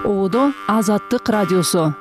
Оодо Азаттык радиосу.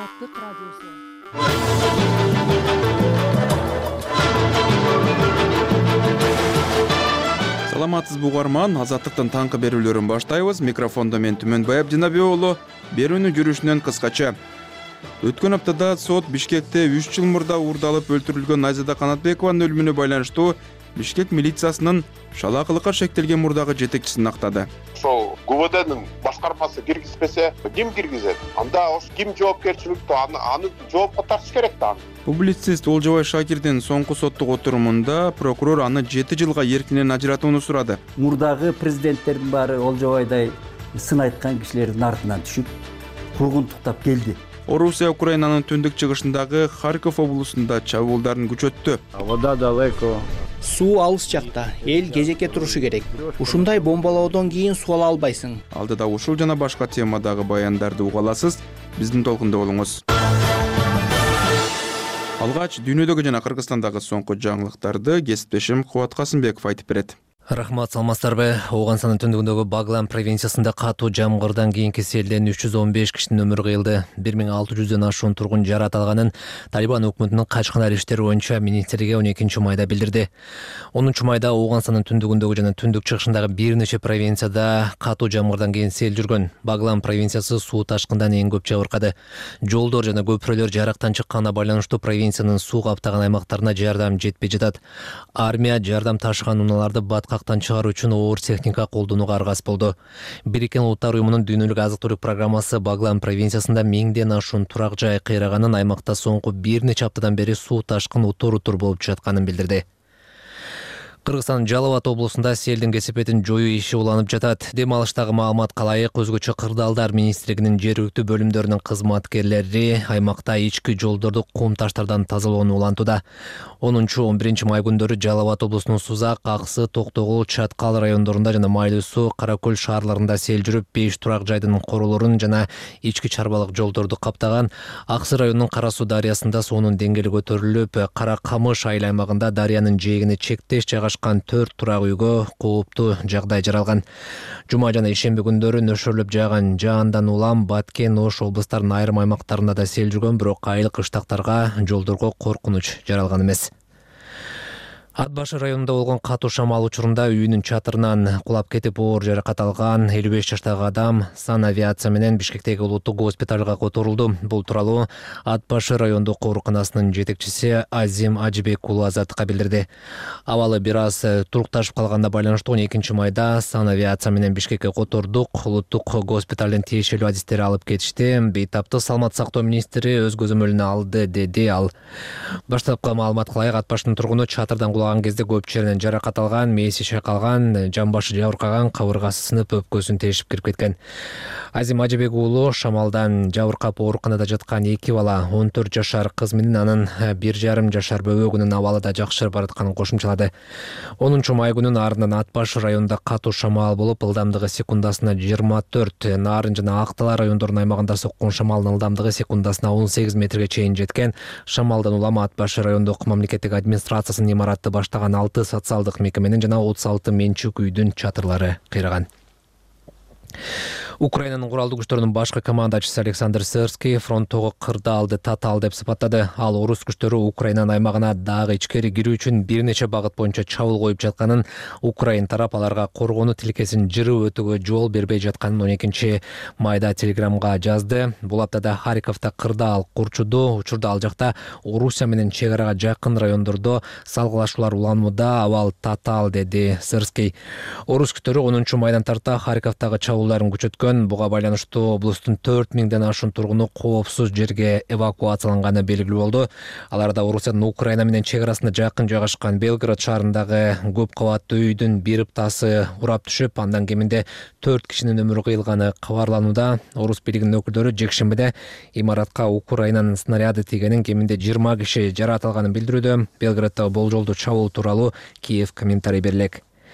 Саламатсызбы угарман, Азаттыктын таңкы берүүлөрүн баштайбыз. Микрофондо мен Түмөнбай Абдинабек уулу. Берүүнүн жүрүшүнөн кыскача. Өткөн аптада сот Бишкекте 3 жыл мурда уурдалып өлтүрүлгөн Найзада Канатбекованын өлүмүнө байланыштуу Бишкек милициясынын шалаакылыкка шектелген мурдагы жетекчисин актады. Ошол ГУВДнын башкармасы киргизбесе, ким киргизет? Анда ким жоопкерчиликти аны жоопко тартыш керек да. Публицист Олжобай Шакирдин соңку соттук отурумунда прокурор аны 7 жылга эркинен ажыратууну сурады. Мурдагы президенттердин баары Олжобайдай сын айткан кишилердин артынан түшүп, кургунтуктап келди. Орусия Украинанын түндүк чыгышындагы Харьков облусунда чабуулдарын күчөттү. Вода далеко. Суу алыс жакта, эл кезекке турушу керек. Ушундай бомбалоодон кийин суу ала албайсың. Алдыда ушул жана башка темадагы баяндарды уга аласыз. Биздин толкунда болуңуз. Алгач дүйнөдөгү жана Кыргызстандагы соңку жаңылыктарды кесиптешим Кубат Касымбеков айтып берет. Рахмат, саламатсыздарбы. Ооганстандын түндүгүндөгү Баглан провинциясында катуу жамгырдан кийинки селден 315 кишинин өмүрү кыйылды. 1600дөн ашуун тургун жаратылганын Талибан өкмөтүнүн качкындар иштери боюнча министрлиги 12 майда билдирди. 10 майда Ооганстандын түндүгүндөгү жана түндүк чыгышындагы бир нече провинцияда катуу жамгырдан кийин сел жүргөн. Баглан провинциясы суу ташкындан эң көп жабыркады. Жолдор жана көпүрөлөр жарактан чыкканына байланыштуу провинциянын суу каптаган аймактарына жардам жетпей жатат. Армия жардам ташыган унааларды баткактан чыгаруу үчүн оор техника колдонууга аргасыз болду. Бириккен Улуттар уюмунун дүйнөлүк азык-түлүк программасы Баглан провинциясында 1000ден ашуун турак жай кыйраганын, аймакта соңку бир нече аптадан бери суу ташкын утур-утур болуп жатканын билдирди. Кыргызстандын Жалал Абад облусунда селдин кесепетин жоюу иши уланып жатат. Дем алыштагы маалымат калайык, өзгөчө Кырдаалдар министрлигинин жергиликтүү бөлүмдөрүнүн кызматкерлери аймакта ички жолдорду кум таштардан тазалоону улантууда. 10-11 май күндөрү Жалал Абад облусунун Сузак, Аксы, Токтогул, Чаткал райондорунда жана Майлуу суу, Каракөл шаарларында сел жүрүп, 5 турак жайдын королорун жана ички чарбалык жолдорду каптаган. Аксы районунун Кара суу дарыясында суунун деңгээли көтөрүлүп, Кара Камыш айыл аймагында дарыянын жээгине чектеш 4 турак үйгө кооптуу жагдай жаралган. Жума жана ишемби күндөрү нөшөрлөп жааган жаандан улам Баткен, Ош облустарынын айрым аймактарында да сел жүргөн, бирок айыл кыштактарга, жолдорго коркунуч жаралган эмес. Ат башы районунда болгон катуу шамал учурунда үйүнүн чатырынан кулап кетип оор жаракат алган 55 жаштагы адам санавиация менен Бишкектеги улуттук госпиталга которулду. Бул тууралуу Ат башы райондук ооруканасынын жетекчиси Азим Ажибек уулу Азаттыкка билдирди. Абалы бир аз турукташып калганына байланыштуу 12 майда санавиация менен Бишкекке котордук. Улуттук госпиталдын тиешелүү адистери алып кетишти. Бейтапты саламат сактоо министри өз көзөмөлүнө алды, деди ал. Баштапкы маалымат кылайык, Ат башынын тургуну чатырдан кулаган кезде көп жеринен жаракат алган, мээси чайкалган, жамбашы жабыркаган, кабыргасы сынып, өпкөсүн тешип кирип кеткен. Азим Ажибек уулу шамалдан жабыркап ооруканада жаткан 2 бала, 14 жашар кыз менен анын 1,5 жашар бөбөгүнүн абалы да жакшырып баратканын кошумчалады. 10 май күнүн ардынан Ат башы районунда катуу шамал болуп, ылдамдыгы секундасына 24, Нарын жана Актала райондорунун аймагында соккон шамалдын ылдамдыгы секундасына 18 метрге чейин жеткен. Шамалдан улам Ат башы райондук мамлекеттик администрациясынын имаратты баштаган 6 социалдык мекеменин жана 36 менчик үйдүн чатырлары кыйраган. Украинанын куралдуу күчтөрүнүн башкы командачысы Александр Сырский фронттогу Кырдаалды татаал деп сыпаттады. Ал орус күчтөрү Украинанын аймагына дагы ичкери кирүү үчүн бир нече багыт боюнча чабуул коюп жатканын, Украин тарап аларга коргонуу тилкесин жырып өтүүгө жол бербей жатканын 12 майда телеграмга жазды. Бул аптада Харьковто Кырдаал курчуду. Учурда ал жакта Орусия менен чек арага жакын райондордо салгылашуулар уланууда, абал татаал, деди Сырский. Орус күчтөрү 10 майдан тарта Харьковтогу чабуулдарын күчөткөн. Буга байланыштуу облустун 4000ден ашуун тургуну коопсуз жерге эвакуацияланганы белгилүү болду. Аларда Орусиянын Украина менен чек арасында жакын жайгашкан Белгород шаарындагы көп кабаттуу үйдүн бир ыптасы урап түшүп, андан кеминде 4 кишинин өмүрү кыйылганы кабарланууда. Орус бийлигинин өкүлдөрү жекшембиде имаратка Украинанын снаряды тийгенин, кеминде 20 киши жаратылганын билдирүүдө. Белгороддо болжолдуу чабуул тууралуу Киев комментарий берелек.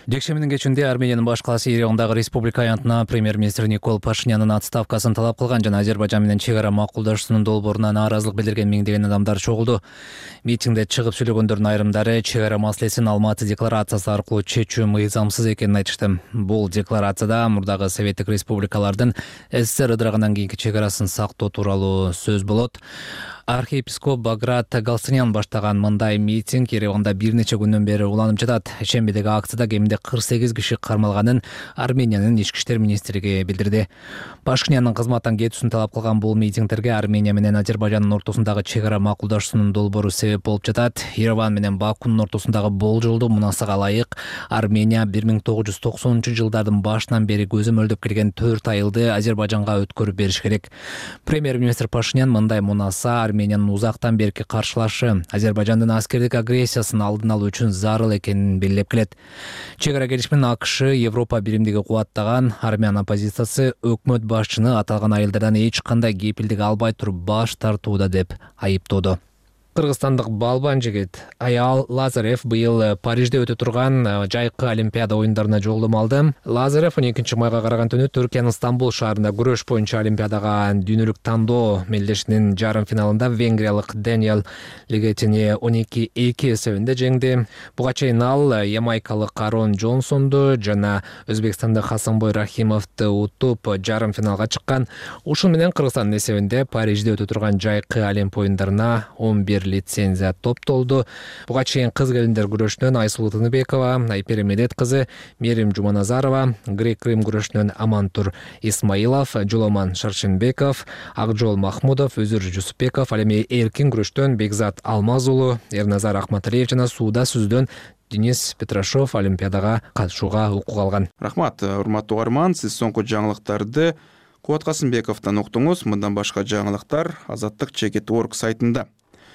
Жекшембинин кечинде Армениянын баш калаасы Еревандагы республика аянтына премьер-министр Никол Пашинянын отставкасын талап кылган жана Азербайжан менен чек ара макулдашуунун долбооруна нааразылык билдирген миңдеген адамдар чогулду. Митингде чыгып сүйлөгөндөрдүн айрымдары чек ара маселесин Алматы декларациясы аркылуу чечүү мыйзамсыз экенин айтышты. Бул декларацияда мурдагы советтик республикалардын СССР ыдырагандан кийинки чек арасын сактоо тууралуу сөз болот. Архиепископ Баграт Галстанян баштаган мындай митинг Ереванда бир нече күндөн бери уланып жатат. Шембидеги акцияда кеминде 48 киши кармалганын Армениянын ички иштер министрлиги билдирди. Пашинянын кызматтан кетүүсүн талап кылган бул митингтерге Армения менен Азербайжандын ортосундагы чек ара макулдашуунун долбоору себеп болуп жатат. Ереван менен Бакунун ортосундагы болжолдуу мунасага ылайык Армения 1990-жылдардын башынан бери көзү мөлдөп келген 4 айылды Азербайжанга өткөрүп бериш керек. Премьер-министр Пашинян мындай мунаса Армениянын узактан берки каршылашы Азербайжандын аскердик агрессиясын алдын алуу үчүн зарыл экенин белгилеп келет. Чек ара келишимин АКШ Европа биримдиги кубаттаган армян оппозициясы өкмөт башчыны аталган айылдардан эч кандай кепилдик албай туруп баш тартууда деп айыптоодо. Кыргызстандык балбан жигит Аял Лазарев быйыл Парижде өтө турган жайкы Олимпиада оюндарына жолдомо алды. Лазарев 12-майга караган түнү Түркиянын Стамбул шаарында күрөш боюнча Олимпиадага дүйнөлүк тандоо мелдешинин жарым финалында венгриялык Дэниел Легетини 12-2 эсебинде жеңди. Буга чейин ал ямайкалык Арон Джонсонду жана Өзбекстандык Хасанбой Рахимовду утуп жарым финалга чыккан. Ушун менен Кыргызстандын эсебинде Парижде өтө турган жайкы Олимп оюндарына 11 лицензия топтолду. Буга чейин кыз келиндер күрөшүнөн Айсулуу Тыныбекова, Айпери Медет кызы Мерим Жуманазарова, Грек-Рим күрөшүнөн Амантур Исмаилов, Жоломан Шаршенбеков, Акжол Махмудов, Өзүр Жусупбеков, ал эми эркин күрөштөн Бекзат Алмаз уулу, Эрназар Ахматалиев жана сууда сүзүүдөн Денис Петрашов Олимпиадага катышууга укук алган. Рахмат, урматтуу угарман, сиз соңку жаңылыктарды Кубат Касымбековдон уктуңуз. Мындан башка жаңылыктар Азаттык Чекит.org сайтында.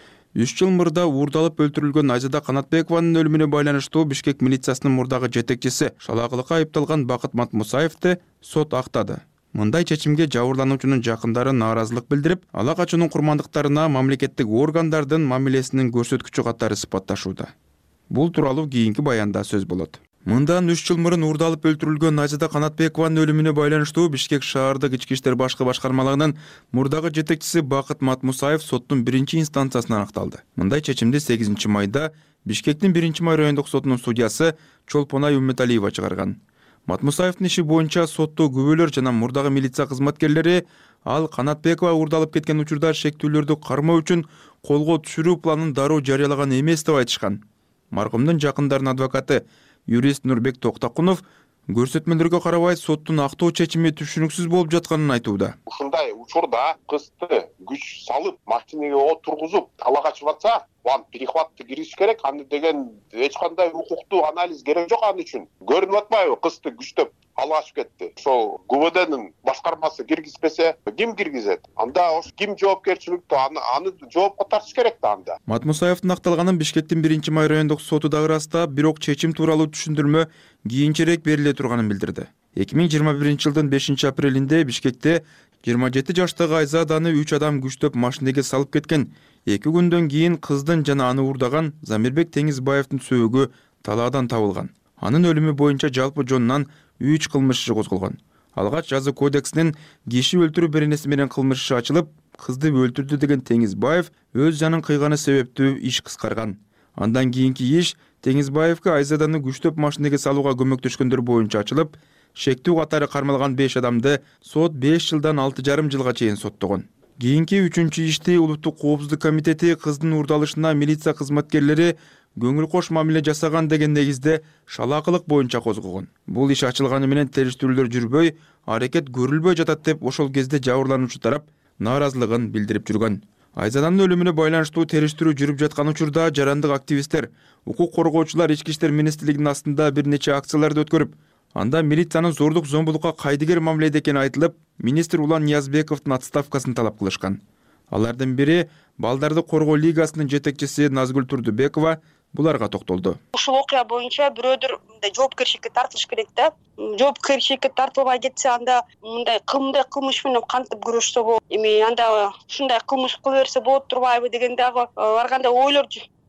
3 жыл мурда уурдалып өлтүрүлгөн Айзада Канатбекованын өлүмүнө байланыштуу Бишкек милициясынын мурдагы жетекчиси шалаакылыкка айыпталган Бакыт Матмусаевди сот актады. Мындай чечимге жабырлануучунун жакындары нааразылык билдирип, ала качуунун курмандыктарына мамлекеттик органдардын мамилесинин көрсөткүчү катары сыпатташууда. Бул тууралуу кийинки баянда сөз болот. Мындан 3 жыл мурун уурдалып өлтүрүлгөн Айзада Канатбекованын өлүмүнө байланыштуу Бишкек шаардык ички иштер башкы башкармалыгынын мурдагы жетекчиси Бакыт Матмусаев соттун 1-инстанциясынан акталды. Мындай чечимди 8-майда Бишкектин 1-май райондук сотунун судьясы Чолпонай Умметалиева чыгарган. Матмусаевдин иши боюнча соттуу күбөлөр жана мурдагы милиция кызматкерлери ал Канатбекова уурдалып кеткен учурда шектүүлөрдү кармоо үчүн колго түшүрүү планын дароо жарыялаган эмес деп айтышкан. Маркумдун жакындарынын адвокаты юрист Нурбек Токтакунов көрсөтмөлөргө карабай соттун актоо чечими түшүнүксүз болуп жатканын айтууда. Ушундай учурда кызды күч салып, машинеге отургузуп, ала качып атса, аны перехватты кириш керек. Аны деген эч кандай укуктуу анализ керек жок аны үчүн. Көрүнүп атпайбы, кызды күчтөп ала качып кетти. Ошол ГУВДнын башкармасы киргизбесе, ким киргизет? Анда ош ким жоопкерчиликтүү? Аны жоопко тартыш керек да анда. Матмусаевдин акталганын Бишкектин 1-май райондук соту да ырастап, бирок чечим тууралуу түшүндүрмө кийинчерээк бериле турганын билдирди. 2021-жылдын 5-апрелинде Бишкекте 27 жаштагы Айзаданы 3 адам күчтөп машинеге салып кеткен. 2 күндөн кийин кыздын жана аны уурдаган Замирбек Теңизбаевдин сөөгү талаадан табылган. Анын өлүмү боюнча жалпы жонунан 3 кылмыш иши козголгон. Алгач жаза кодексинин киши өлтүрүү беренеси менен кылмыш иши ачылып, кызды өлтүрдү деген Теңизбаев өз жанын кыйганы себептүү иш кыскарган. Андан кийинки иш Теңизбаевге Айзаданы күчтөп машинеге салууга көмөктөшкөндөр боюнча ачылып, шектүү катары кармалган 5 адамды сот 5 жылдан 6,5 жылга чейин соттогон. Кийинки 3-чү ишти Улуттук коопсуздук комитети кыздын уурдалышына милиция кызматкерлери көңүл кош мамиле жасаган деген негизде шалаакылык боюнча козгогон. Бул иш ачылганы менен териштирүүлөр жүрбөй, аракет көрүлбөй жатат деп ошол кезде жабырлануучу тарап нааразылыгын билдирип жүргөн. Айзаданын өлүмүнө байланыштуу териштирүү жүрүп жаткан учурда жарандык активисттер, укук коргоочулар ички иштер министрлигинин астында бир нече акцияларды өткөрүп, анда милициянын зордук зомбулукка кайдыгер мамиледе экени айтылып, министр Улан Ниязбековдун отставкасын талап кылышкан. Алардын бири Балдарды коргоо лигасынын жетекчиси Назгүл Турдубекова буларга токтолду. Ушул окуя боюнча бирөөдөр жоопкерчиликке тартылыш керек да. Жоопкерчиликке тартылбай кетсе, анда мындай кылмыш менен кантип күрөшсө болот. Эми анда ушундай кылмыш кыла берсе болот турбайбы деген дагы ар кандай ойлор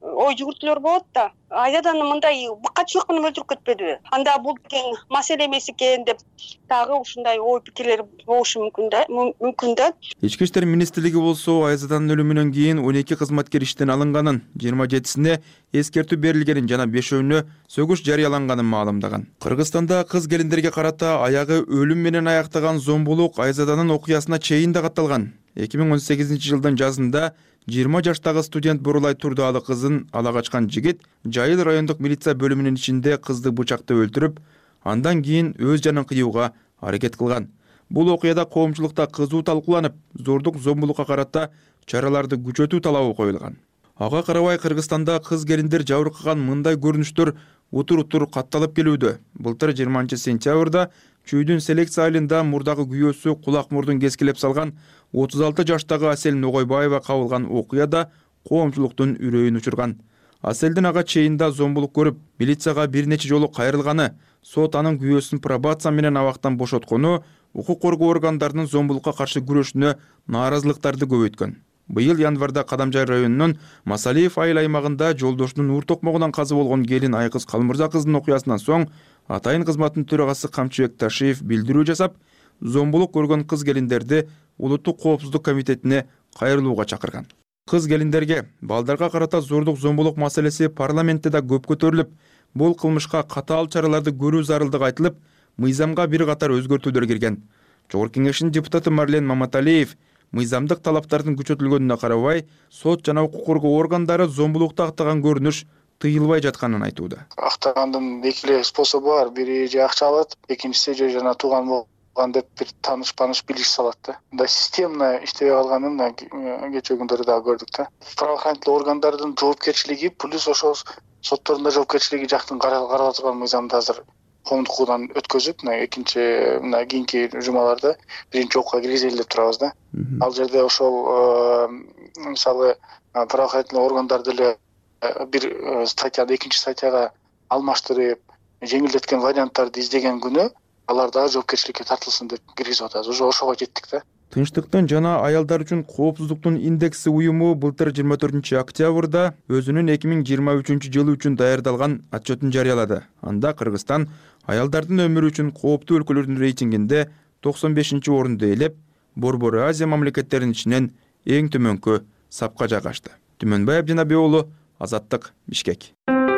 ой жүгүртүүлөр болот да. Айдадан мындай быкачылык менен өлтүрүп кетпедиби? Анда бул тең маселе эмес экен деп дагы ушундай ой пикирлер болушу мүмкүн да. Ички иштер министрлиги болсо Айзаданын өлүмүнөн кийин 12 кызматкер иштен алынганын, 27-сине эскертүү берилгенин жана 5-өөнө сөгүш жарыяланганын маалымдаган. Кыргызстанда кыз келиндерге карата аягы өлүм менен аяктаган зомбулук Айзаданын окуясына чейин да катталган. 2018-жылдын жазында 20 жаштагы студент Бурулай Турдалы кызын ала качкан жигит Жайыл райондук милиция бөлүмүнүн ичинде кызды бычактап өлтүрүп, андан кийин өз жанын кыюуга аракет кылган. Бул окуяда коомчулукта кызуу талкууланып, зордук зомбулукка карата чараларды күчөтүү талабы коюлган. Ага карабай Кыргызстанда кыз келиндер жабыркаган мындай көрүнүштөр утур-утур катталып келүүдө. Былтыр 20-сентябрда Чүйдүн селекция айылында мурдагы күйөөсү кулак мурдун кескилеп салган 36 жаштагы Асель Ногойбаева кабылган окуяда коомчулуктун үрөйүн учурган. Аселдин ага чейин да зомбулук көрүп, милицияга бир нече жолу кайрылганы, сот анын күйөөсүн пробация менен абактан бошоткону, укук коргоо органдарынын зомбулукка каршы күрөшүнө нааразылыктарды көбөйткөн. Быйыл январда Кадамжай районунун Масалиев айыл аймагында жолдошунун уур токмогунан каза болгон келин Айкыз Калмырза кыздын окуясынан соң атайын кызматтын төрагасы Камчыбек Ташиев билдирүү жасап, зомбулук көргөн кыз келиндерди Улуттук коопсуздук комитетине кайрылууга чакырган. Кыз келиндерге балдарга карата зордук зомбулук маселеси парламентте да көп көтөрүлүп, бул кылмышка катаал чараларды көрүү зарылдыгы айтылып, мыйзамга бир катар өзгөртүүлөр кирген. Жогорку Кеңештин депутаты Марлен Маматалиев мыйзамдык талаптардын күчөтүлгөнүнө карабай, сот жана укук коргоо органдары зомбулукту актаган көрүнүш тыйылбай жатканын айтууда. Актагандын эки эле способу бар. Бири же акча алат, экинчиси же жана тууган болгон деп бир таныш билиш салат да. Мындай системно иштебей калганын кечээ күндөрү дагы көрдүк да. Правоохранительный органдардын жоопкерчилиги плюс ошол соттордун да жоопкерчилиги жактын каралып турган мыйзамды азыр коомдук укугдан өткөзүп, экинчи кийинки жумаларда биринчи окууга киргизели деп турабыз да. Ал жерде ошол мисалы правоохранительный органдар деле бир статьяды экинчи статьяга алмаштырып, жеңилдеткен варианттарды издеген күнү алар дагы жоопкерчиликке тартылсын деп киргизип атабыз. Уже ошого жеттик да. Тынчтыктын жана аялдар үчүн коопсуздуктун индекси уюму былтыр 24-октябрда өзүнүн 2023-жылы үчүн даярдалган отчетун жарыялады. Анда Кыргызстан аялдардын өмүрү үчүн кооптуу өлкөлөрдүн рейтингинде 95-орунду ээлеп, Борбор Азия мамлекеттеринин ичинен эң төмөнкү сапка жайгашты. Түмөнбай Абдинабек уулу, Азаттык, Бишкек.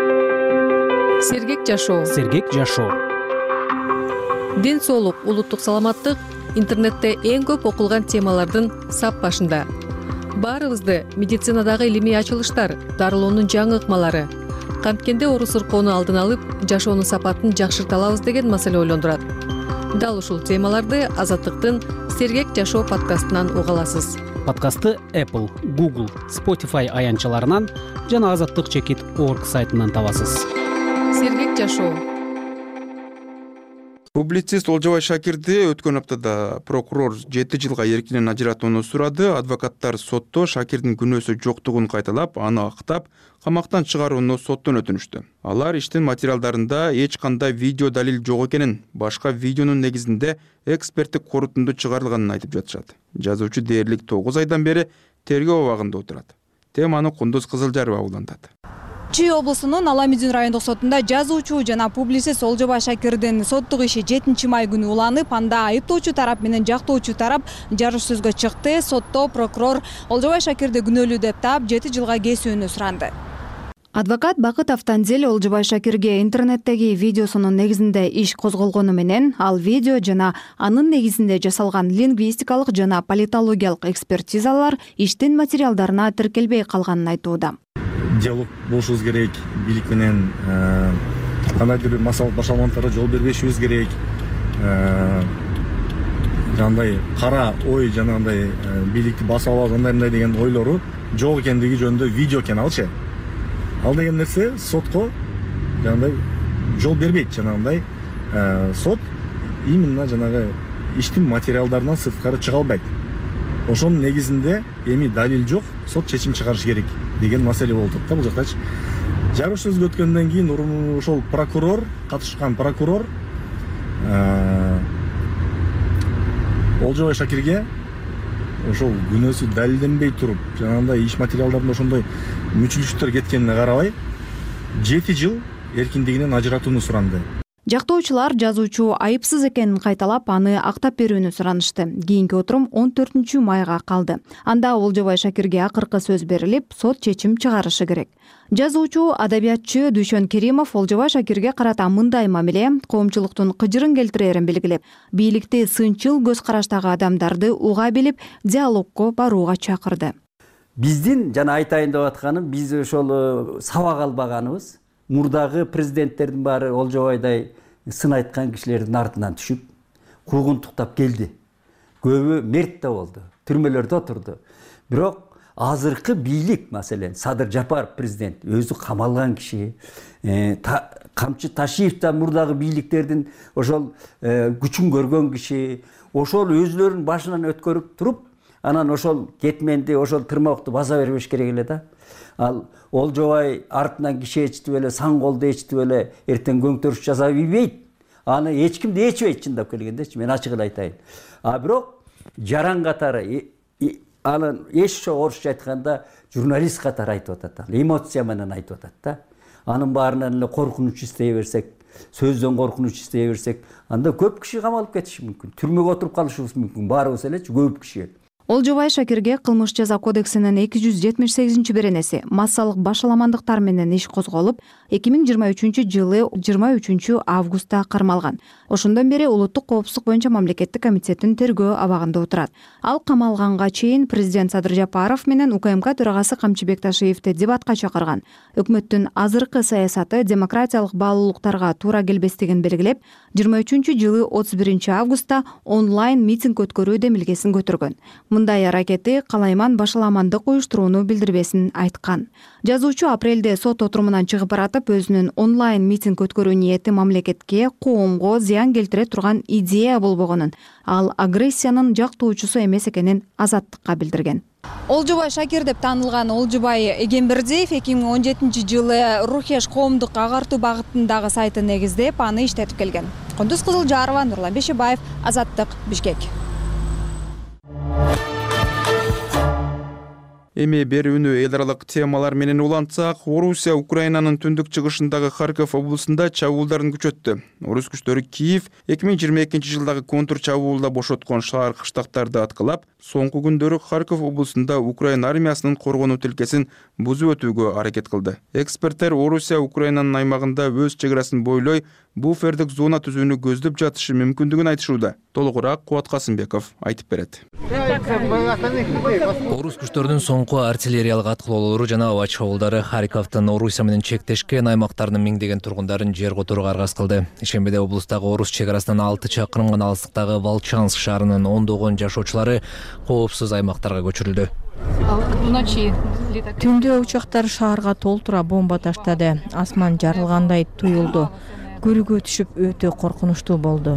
Сергек жашоо. Сергек жашоо. Ден соолук, улуттук саламаттык интернетте эң көп окулган темалардын сап башында. Баарыбызды медицинадагы илимий ачылыштар, дарылоонун жаңы ыкмалары, канткенде оору сыркоону алдын алып, жашоонун сапатын жакшырта алабыз деген маселе ойлондурат. Дал ушул темаларды Азаттыктын Сергек жашоо подкастынан уга аласыз. Подкастты Apple, Google, Spotify аянтчаларынан жана azatlyk.org сайтынан табасыз. Сергек жашоо. Публицист Олжобай Шакирди өткөн аптада прокурор 7 жылга эркинен ажыратууну сурады. Адвокаттар сотто Шакирдин күнөөсү жоктугун кайталап, аны актап, камактан чыгарууну соттон өтүнүштү. Алар иштин материалдарында эч кандай видео далил жок экенин, башка видеонун негизинде эксперттик корутунду чыгарылганын айтып жатышат. Жазуучу дээрлик 9 айдан бери тергөө абагында отурат. Теманы Кундуз Кызылжарова улантат. Чүй облусунун Аламүзүн райондук сотунда жазуучу жана публицист Олжобай Шакирдин соттук иши 7-май күнү уланып, анда айыптоочу тарап менен жактоочу тарап жарыш сөзгө чыкты. Сотто прокурор Олжобай Шакирди күнөөлүү деп таап 7 жылга кесүүнү суранды. Адвокат Бакыт Автанзел Олжобай Шакирге интернеттеги видеосунун негизинде иш козголгону менен, ал видео жана анын негизинде жасалган лингвистикалык жана политологиялык экспертизалар иштин материалдарына тиркелбей калганын айтууда. Диалог болушубуз керек, бийлик менен кандайдыр бир массалык башаламанттарга жол бербешибиз керек. Жандай кара ой жана андай бийликти басып алабыз андай деген ойлору жок экендиги жөнүндө видео экен алчы. Ал деген нерсе сотко жандай жол бербейт, жанагындай сот именно жанагы иштин материалдарынан сырткары чыга албайт. Ошонун негизинде эми далил жок, сот чечим чыгарыш керек деген маселе болуп атат да бул жактачы. Жарыш сөзгө өткөндөн кийин ошол прокурор, катышкан прокурор Олжобай Шакирге ошол күнөөсү далилденбей туруп жанагындай иш материалдарында ошондой мүчүлүштөр кеткенине карабай 7 жыл эркиндигинен ажыратууну суранды. Жактоочулар жазуучу айыпсыз экенин кайталап, аны актап берүүнү суранышты. Кийинки отурум 14 майга калды. Анда Олжобай Шакирге акыркы сөз берилип, сот чечим чыгарышы керек. Жазуучу, адабиятчы Дүйшөн Керимов Олжобай Шакирге карата мындай мамиле коомчулуктун кыжырын келтирерин белгилеп, бийликти сынчыл көз караштагы адамдарды уга билип, диалогко барууга чакырды. Биздин жана айтайын деп атканым, биз ошол сабак албаганыбыз, мурдагы президенттердин баары Олжобайдай сын айткан кишилердин артынан түшүп, куугунтуктап келди. Көбү мерт да болду, түрмөлөрдө отурду. Бирок азыркы бийлик, маселен, Садыр Жапаров президент өзү камалган киши, Камчы Ташиев да мурдагы бийликтердин ошол күчүн көргөн киши, ошол өзүлөрүнүн башынан өткөрүп туруп, анан ошол кетменди, ошол тырмокту баса бербеш керек эле да. Ал Олжобай артынан киши ечтип эле, сан колду ечтип эле эртең көңтөрүш жасап ийбейт. Аны эч ким да ечпейт, чындап келгендечи, мен ачык эле айтайын. Бирок жаран катары, анын эч орусча айтканда журналист катары айтып атат, эмоция менен айтып атат да. Анын баарынан эле коркунуч издей берсек, сөздөн коркунуч издей берсек, анда көп киши камалып кетиши мүмкүн. Түрмөгө отуруп калышыбыз мүмкүн, баарыбыз элечи, көп киши. Олжобай Шакирге кылмыш жаза кодексинин 278-беренеси массалык башаламандыктар менен иш козголуп, 2023-жылы 23-августта кармалган. Ошондон бери улуттук коопсуздук боюнча мамлекеттик комитеттин тергөө абагында отурат. Ал камалганга чейин президент Садыр Жапаров менен УКМК төрагасы Камчыбек Ташиевди дебатка чакырган. Өкмөттүн азыркы саясаты демократиялык баалуулуктарга туура келбестигин белгилеп, 23-жылы 31-августта онлайн митинг өткөрүү демилгесин көтөргөн. Мындай аракети калайман башаламандык уюштурууну билдирбесин айткан. Жазуучу апрелде сот отурумунан чыгып баратып, өзүнүн онлайн митинг өткөрүү ниети мамлекетке, коомго зыян келтире турган идея болбогонун, ал агрессиянын жактоочусу эмес экенин Азаттыкка билдирген. Олжобай Шакир деп таанылган Олжобай Эгембердиев 2017-жылы Рухеш коомдук агартуу багытындагы сайтын негиздеп, аны иштетип келген. Кундуз Кызылжарова, Нурлан Бешебаев, Азаттык, Бишкек. Эми берүүнү эл аралык темалар менен улантсак, Орусия Украинанын түндүк чыгышындагы Харьков облусунда чабуулдарын күчөттү. Орус күчтөрү Киев 2022-жылдагы контур чабуулда бошоткон шаар кыштактарды аткылап, соңку күндөрү Харьков облусунда Украина армиясынын коргонуу тилкесин бузуп өтүүгө аракет кылды. Эксперттер Орусия Украинанын аймагында өз чек арасын бойлой буфердик зона түзүүнү көздөп жатышы мүмкүндүгүн айтышууда. Толугураак Кубат Касымбеков айтып берет. Орус күчтөрүнүн соңку артиллериялык аткылоолору жана аба чабуулдары Харьковдун Орусия менен чектешкен аймактарынын миңдеген тургундарын жер которууга аргасыз кылды. Ишембиде облустагы орус чек арасынан 6 чакырым гана алыстыктагы Волчанск шаарынын ондогон жашоочулары коопсуз аймактарга көчүрүлдү. Түндө учактар шаарга толтура бомба таштады. Асман жарылгандай туюлду. Көрүүгө түшүп өтө коркунучтуу болду.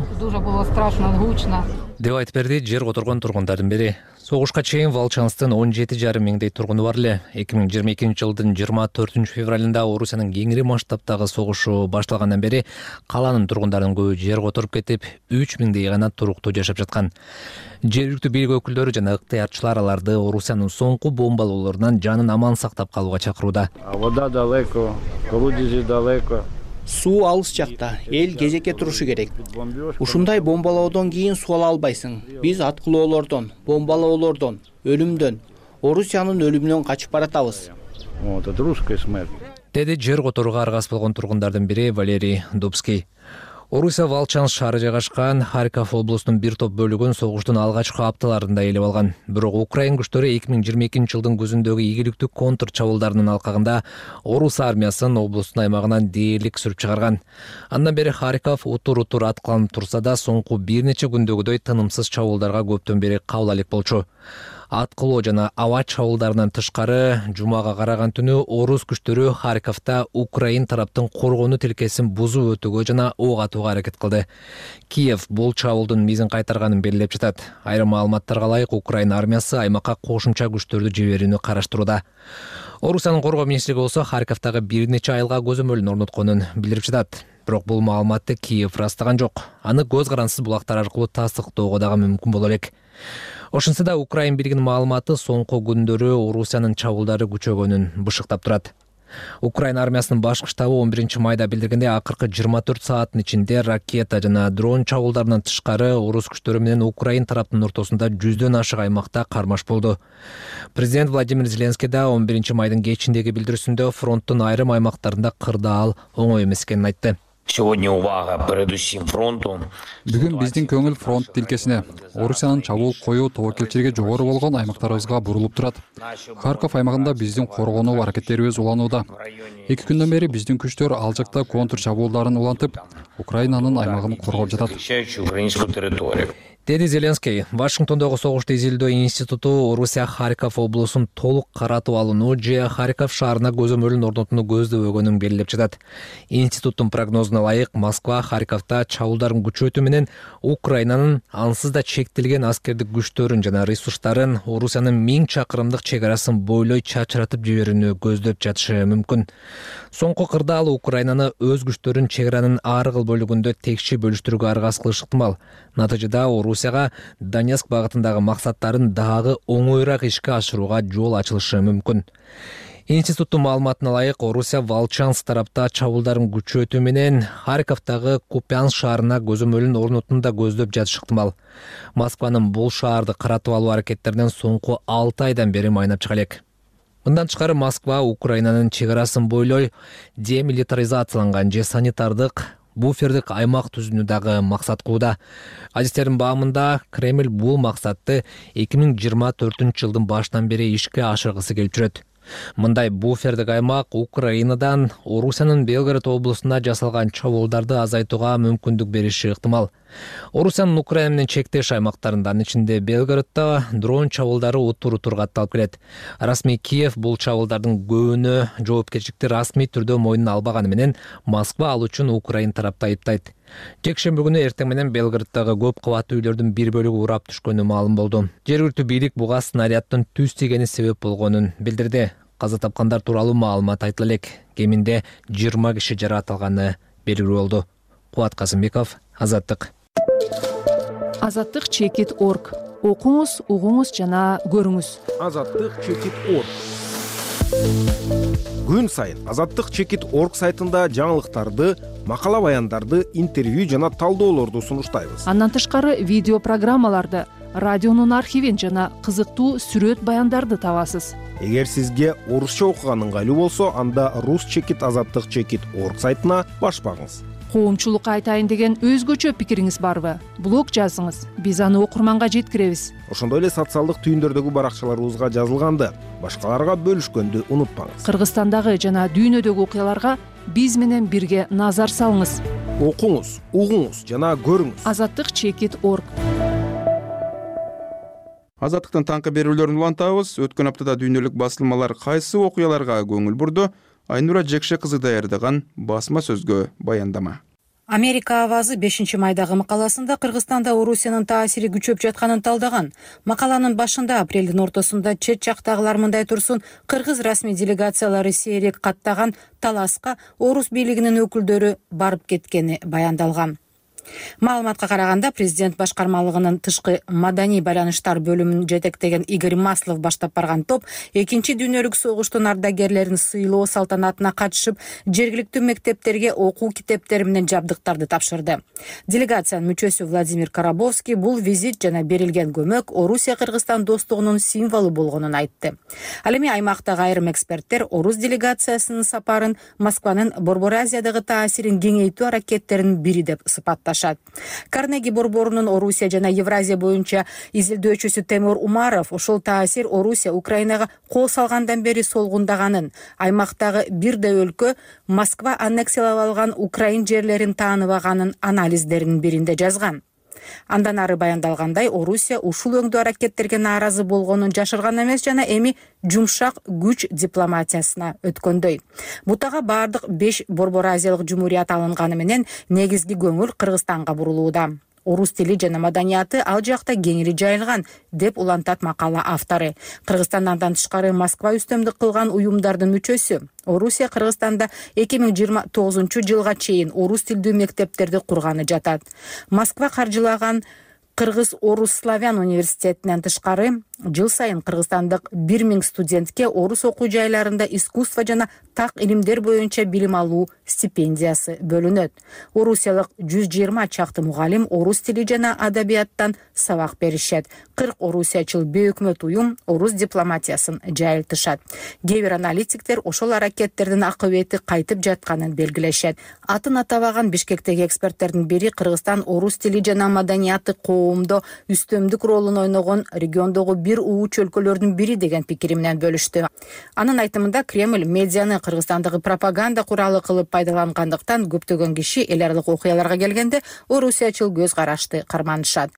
Деп айтып берди жер которгон тургундардын бири. Согушка чейин Волчанстын 17,5 миңдей тургуну бар эле. 2022-жылдын 24 февралында Орусиянын кеңири масштабтагы согушу башталгандан бери каланын тургундарынын көбү жер которуп кетип, 3 миңдей гана туруктуу жашап жаткан. Жергиликтүү бийлик өкүлдөрү жана ыктыярчылар аларды Орусиянын соңку бомбалоолорунан жанын аман сактап калууга чакырууда. Вода далеко, колодези далеко. Суу алыс жакта, эл кезекке турушу керек. Ушундай бомбалоодон кийин суу ала албайсың. Биз аткылоолордон, бомбалоолордон, өлүмдөн, Орусиянын өлүмүнөн качып баратабыз. Вот это русская смерть. Деди жер которууга аргасыз болгон тургундардын бири Валерий Дубский. Орусия Волчанск шаары жайгашкан Харьков облусунун бир топ бөлүгүн согуштун алгачкы апталарында ээлеп алган. Бирок Украин күчтөрү 2022-жылдын күзүндөгү ийгиликтүү контр чабуулдарынын алкагында Орус армиясын облустун аймагынан дээрлик сүрүп чыгарган. Андан бери Харьков утур-утур аткыланып турса да, соңку бир нече күндөгүдөй тынымсыз чабуулдарга көптөн бери кабыл алек болчу. Аткылоо жана аба чабуулдарынан тышкары жумага караган түнү орус күчтөрү Харьковдо Украин тараптын коргонуу тилкесин бузуп өтүүгө жана ок атууга аракет кылды. Киев бул чабуулдун мизин кайтарганын белгилеп жатат. Айрым маалыматтарга ылайык, Украина армиясы аймакка кошумча күчтөрдү жиберүүнү караштырууда. Орусиянын коргоо министрлиги болсо Харьковдогу бир нече айылга көзөмөлүн орнотконун билдирип жатат. Бирок бул маалыматты Киев ырастаган жок. Аны көз карансыз булактар аркылуу тастыктоого дагы мүмкүн боло элек. Ошентсе да Украин бийлигинин маалыматы соңку күндөрү Орусиянын чабуулдары күчөгөнүн бышыктап турат. Украин армиясынын башкы штабы 11 майда билдиргендей, акыркы 24 сааттын ичинде ракета жана дрон чабуулдарынан тышкары орус күчтөрү менен Украин тараптын ортосунда 100дөн ашык аймакта кармаш болду. Президент Владимир Зеленский да 11 майдын кечиндеги билдирүүсүндө фронттун айрым аймактарында кырдаал оңой эмес экенин айтты. Бүгүн биздин көңүл фронт тилкесине, Орусиянын чабуул коюу тобокелчилиги жогору болгон аймактарыбызга бурулуп турат. Харьков аймагында биздин коргонуу аракеттерибиз уланууда. 2 күндөн бери биздин күчтөр алжыкта контр чабуулдарын улантып, Украинанын аймагын коргоп жатат. Деди Зеленский, Вашингтондогу согушту изилдөө институту Орусия Харьков облусун толук каратып алууну же Харьков шаарына көзөмөлүн орнотууну көздөбөгөнүн белгилеп жатат. Институттун прогнозуна ылайык, Москва Харьковто чабуулдардын күчөтүү менен Украинанын ансыз да чектелген аскердик күчтөрүн жана ресурстарын Орусиянын 1000 чакырымдык чек арасын бойлой чачыратып жиберүүнү көздөп жатышы мүмкүн. Соңку кырдаал Украинаны өз күчтөрүн чек аранын ар кыл бөлүгүндө текши бөлүштүрүүгө аргасыз кылышы ыктымал. Натыйжада Орусияга Донецк багытындагы максаттарын дагы оңоюраак ишке ашырууга жол ачылышы мүмкүн. Институттун маалыматына ылайык, Орусия Волчанск тарапта чабуулдарын күчөтүү менен Харьковдогу Купянск шаарына көзөмөлүн орнотууну да көздөп жатышы ыктымал. Москванын бул шаарды каратып алуу аракеттеринен соңку 6 айдан бери майнап чыга элек. Мындан тышкары Москва Украинанын чек арасын бойлой демилитаризацияланган же санитардык буфердик аймак түзүүнү дагы максат кылууда. Адистердин баамында Кремль бул максатты 2024 жылдын башынан бери ишке ашыргысы келип жүрөт. Мындай буфердик аймак Украинадан Орусиянын Белгород облусуна жасалган чабуулдарды азайтууга мүмкүндүк бериши ыктымал. Орусиянын Украина менен чектеш аймактарынын ичинде Белгороддо дрон чабуулдары утур-утур катталып келет. Расмий Киев бул чабуулдардын көбүнө жоопкерчиликти расмий түрдө мойнуна албаганы менен Москва ал үчүн Украин тарапты айыптайт. Жекшемби күнү эртең менен Белгороддогу көп кабаттуу үйлөрдүн бир бөлүгү урап түшкөнү маалым болду. Жергиликтүү бийлик буга снаряддын түз тийгени себеп болгонун билдирди. Каза тапкандар тууралуу маалымат айтыла элек. Кеминде 20 киши жаракат белгилүү болду. Кубат Казымбеков, Азаттык. Азаттык чекит.org. Окуңуз, угуңуз жана көрүңүз. Азаттык чекит.org. Күн сайын Азаттык чекит.org сайтында жаңылыктарды, макала баяндарды, интервью жана талдоолорду сунуштайбыз. Андан тышкары видео программаларды, радионун архивин жана кызыктуу сүрөт баяндарды табасыз. Эгер сизге орусча окуган ыңгайлуу болсо, анда рус чекит азаттык чекит.org сайтына баш багыңыз. Коомчулукка айтайын деген өзгөчө пикириңиз барбы? Блог жазыңыз, биз аны окурманга жеткиребиз. Ошондой эле социалдык түйүндөрдөгү баракчаларыбызга жазылганды, башкаларга бөлүшкөндү унутпаңыз. Кыргызстандагы жана дүйнөдөгү окуяларга биз менен бирге назар салыңыз. Окуңуз, угуңуз жана көрүңүз. Азаттык чекит.org. Азаттыктын таңкы берүүлөрүн улантабыз. Өткөн аптада дүйнөлүк басылмалар кайсы окуяларга көңүл бурду? Айнура Жекше кызы даярдаган басма сөзгө баяндама. Америка авазы 5 майдагы макаласында Кыргызстанда Орусиянын таасири күчөп жатканын талдаган. Макаланын башында апрелдин ортосунда чет жактагылар мындай турсун, кыргыз расмий делегациялары сейрек каттаган таласка орус бийлигинин өкүлдөрү барып кеткени баяндалган. Маалыматка караганда, президент башкармалыгынын тышкы маданий байланыштар бөлүмүн жетектеген Игорь Маслов баштап барган топ 2 дүйнөлүк согуштун ардагерлерин сыйлоо салтанатына катышып, жергиликтүү мектептерге окуу китептери менен жабдыктарды тапшырды. Делегациянын мүчөсү Владимир Карабовский бул визит жана берилген көмөк Орусия-Кыргызстан достугунун символу болгонун айтты. Ал эми аймактагы айрым эксперттер орус делегациясынын сапарын Москванын Борбор Азиядагы таасирин кеңейтүү аракеттеринин бири деп сыпатташат. Карнеги борборунун Орусия жана Евразия боюнча изилдөөчүсү Темур Умаров ошол таасир Орусия Украинага кол салгандан бери солгундаганын, аймактагы бирде өлкө Москва аннексиялап алган Украин жерлерин тааныбаганын анализдеринин биринде жазган. Андан ары баяндалгандай, Орусия ушул өңдүү аракеттерге нааразы болгонун жашырган эмес жана эми жумшак күч дипломатиясына өткөндөй. Бутага бардык 5 Борбор Азиялык жумурият алынганы менен негизги көңүл Кыргызстанга бурулууда. Орус тили жана маданияты ал жакта кеңири жайылган, деп улантат макала автору. Кыргызстандан тышкары Москва үстөмдүк кылган уюмдардын мүчөсү. Орусия Кыргызстанда 2029 жылга чейин орус тилдүү мектептерди курганы жатат. Москва каржылаган Кыргыз орус славян университетинен тышкары жыл сайын кыргызстандык 1000 студентке орус окуу жайларында искусство жана так илимдер боюнча билим алуу стипендиясы бөлүнөт. Орусиялык 120 чакты мугалим орус тили жана адабияттан сабак беришет. 40 орусиячыл бейөкмөт уюм орус дипломатиясын жайылтышат. Кээ бир аналитиктер ошол аракеттердин акыбети кайтып жатканын белгилешет. Атын атабаган Бишкектеги эксперттердин бири Кыргызстан орус тили жана маданияты коомдо үстөмдүк ролун ойногон региондогу бир ууч өлкөлөрдүн бири деген пикири менен бөлүштү. Анын айтымында Кремль медианы Кыргызстандагы пропаганда куралы кылып пайдалангандыктан көптөгөн киши эл аралык окуяларга келгенде орусиячыл көз карашты карманышат.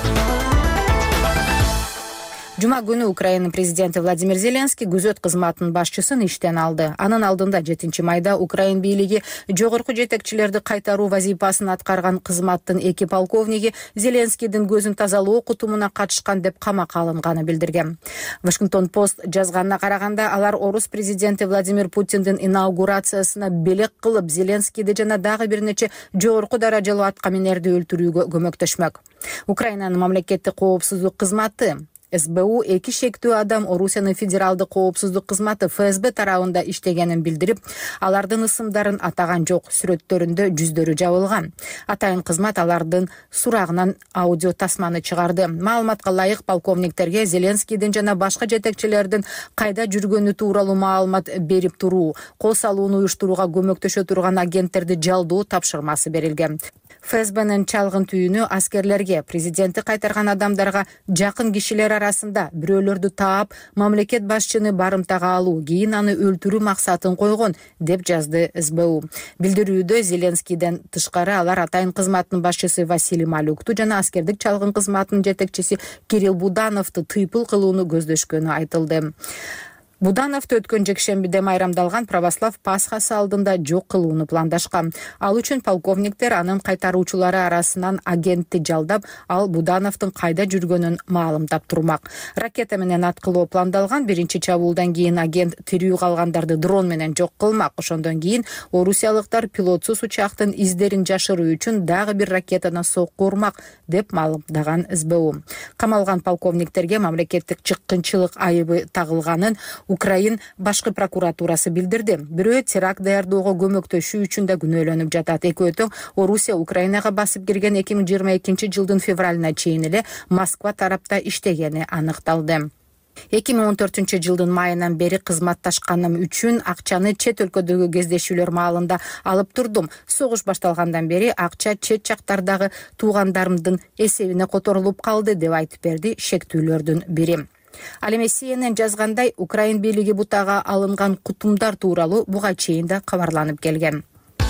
Жума күнү Украина президенти Владимир Зеленский күзөт кызматынын башчысын иштен алды. Анын алдында 7 майда Украин бийлиги жогорку жетекчилерди кайтаруу вазифасын аткарган кызматтын 2 полковниги Зеленскийдин көзүн тазалоо кутумуна катышкан деп камакка алынганы билдирген. Вашингтон Пост жазганына караганда алар орус президенти Владимир Путиндин инаугурациясына белек кылып Зеленскийди жана дагы бир нече жогорку даражалуу аткаминерди өлтүрүүгө көмөктөшмөк. Украинанын мамлекеттик коопсуздук кызматы СБУ 2 шектүү адам Орусиянын федералдык коопсуздук кызматы ФСБ тарабында иштегенин билдирип, алардын ысымдарын атаган жок, сүрөттөрүндө жүздөрү жабылган. Атайын кызмат алардын сурагынан аудио тасманы чыгарды. Маалыматка ылайык полковниктерге Зеленскийдин жана башка жетекчилердин кайда жүргөнү тууралуу маалымат берип туруу, кол салууну уюштурууга көмөктөшө турган агенттерди жалдоо тапшырмасы берилген. ФСБнын чалгын түйүнү аскерлерге, президенти кайтарган адамдарга жакын кишилер арасында бирөөлөрдү таап, мамлекет башчыны барымтага алуу, кийин аны өлтүрүү максатын койгон, деп жазды СБУ. Билдирүүдө Зеленскийден тышкары алар атайын кызматтын башчысы Василий Малюкту жана аскердик чалгын кызматынын жетекчиси Кирилл Будановду тыйпыл кылууну көздөшкөнү айтылды. Будановду өткөн жекшембиде майрамдалган православ Пасхасы алдында жок кылууну пландашкан. Ал үчүн полковниктер анын кайтаруучулары арасынан агентти жалдап, ал Будановдун кайда жүргөнүн маалымдап турмак. Ракета менен аткылоо пландалган. Биринчи чабуулдан кийин агент тирүү калгандарды дрон менен жок кылмак. Ошондон кийин орусиялыктар пилотсуз учактын издерин жашыруу үчүн дагы бир ракетаны сокку урмак, деп маалымдаган СБУ. Камалган полковниктерге мамлекеттик чыккынчылык айыбы тагылганын Украин башкы прокуратурасы билдирди. Бирөө теракт даярдоого көмөктөшүү үчүн да күнөөлөнүп жатат. Экөө тең Орусия Украинага басып кирген 2022 жылдын февралына чейин эле Москва тарапта иштегени аныкталды. 2014 жылдын майынан бери кызматташканым үчүн акчаны чет өлкөдөгү кездешүүлөр маалында алып турдум. Согуш башталгандан бери акча чет жактардагы туугандарымдын эсебине которулуп калды, деп айтып берди шектүүлөрдүн бири. Ал эми CNN жазгандай, Украин бийлиги бутага алынган кутумдар тууралуу буга чейин да кабарланып келген.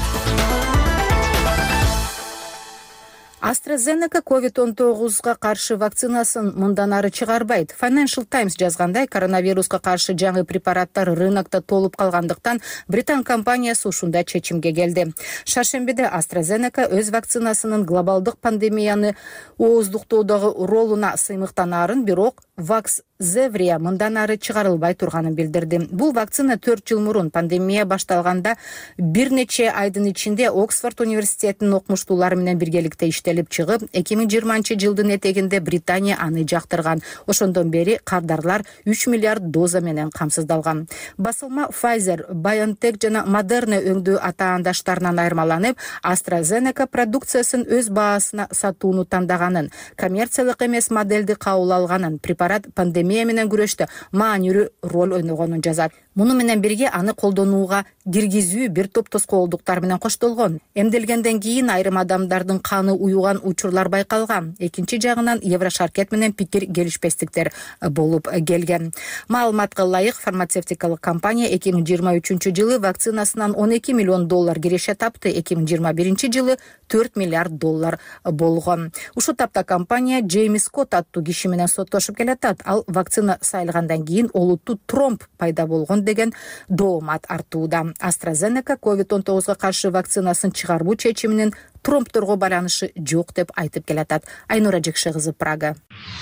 AstraZeneca COVID-19 каршы вакцинасын мындан ары чыгарбайт. Financial Times жазгандай, коронавируска каршы жаңы препараттар рынокто толуп калгандыктан Британ компаниясы ушундай чечимге келди. Шаршембиде AstraZeneca өз вакцинасынын глобалдык пандемияны ооздуктоодогу ролуна сыймыктанаарын, бирок Vaxzevria мындан ары чыгарылбай турганын билдирди. Бул вакцина 4 жыл мурун пандемия башталганда бир нече айдын ичинде Оксфорд университетинин окумуштуулары менен биргеликте иштелип чыгып, 2020 жылдын этегинде Британия аны жактырган. Ошондон бери кардарлар 3 миллиард доза менен камсыздалган. Басылма Pfizer, BioNTech жана Moderna өңдүү атаандаштарынан айырмаланып, AstraZeneca продукциясын өз баасына сатууну тандаганын, коммерциялык эмес модельди кабыл алганын, препарат пандемия менен күрөштө маанилүү роль ойногонун жазат. Муну менен бирге аны колдонууга киргизүү бир топ тоскоолдуктар менен коштолгон. Эмделгенден кийин айрым адамдардын каны уюган учурлар байкалган. Экинчи жагынан Еврошаркет менен пикир келишпестиктер болуп келген. Маалыматка ылайык, фармацевтикалык компания 2023 жылы вакцинасынан $12 миллион киреше тапты, 2021 жылы $4 миллиард болгон. Ушул тапта компания Джеймс Скотт аттуу киши менен соттошуп келатат. Ал вакцина сайылгандан кийин олуттуу тромб пайда болгон деген доомат артууда. AstraZeneca COVID-19 каршы вакцинасын чыгаруу чечиминин тромбторго байланышы жок деп айтып келатат. Айнура Жекше кызы, Прага.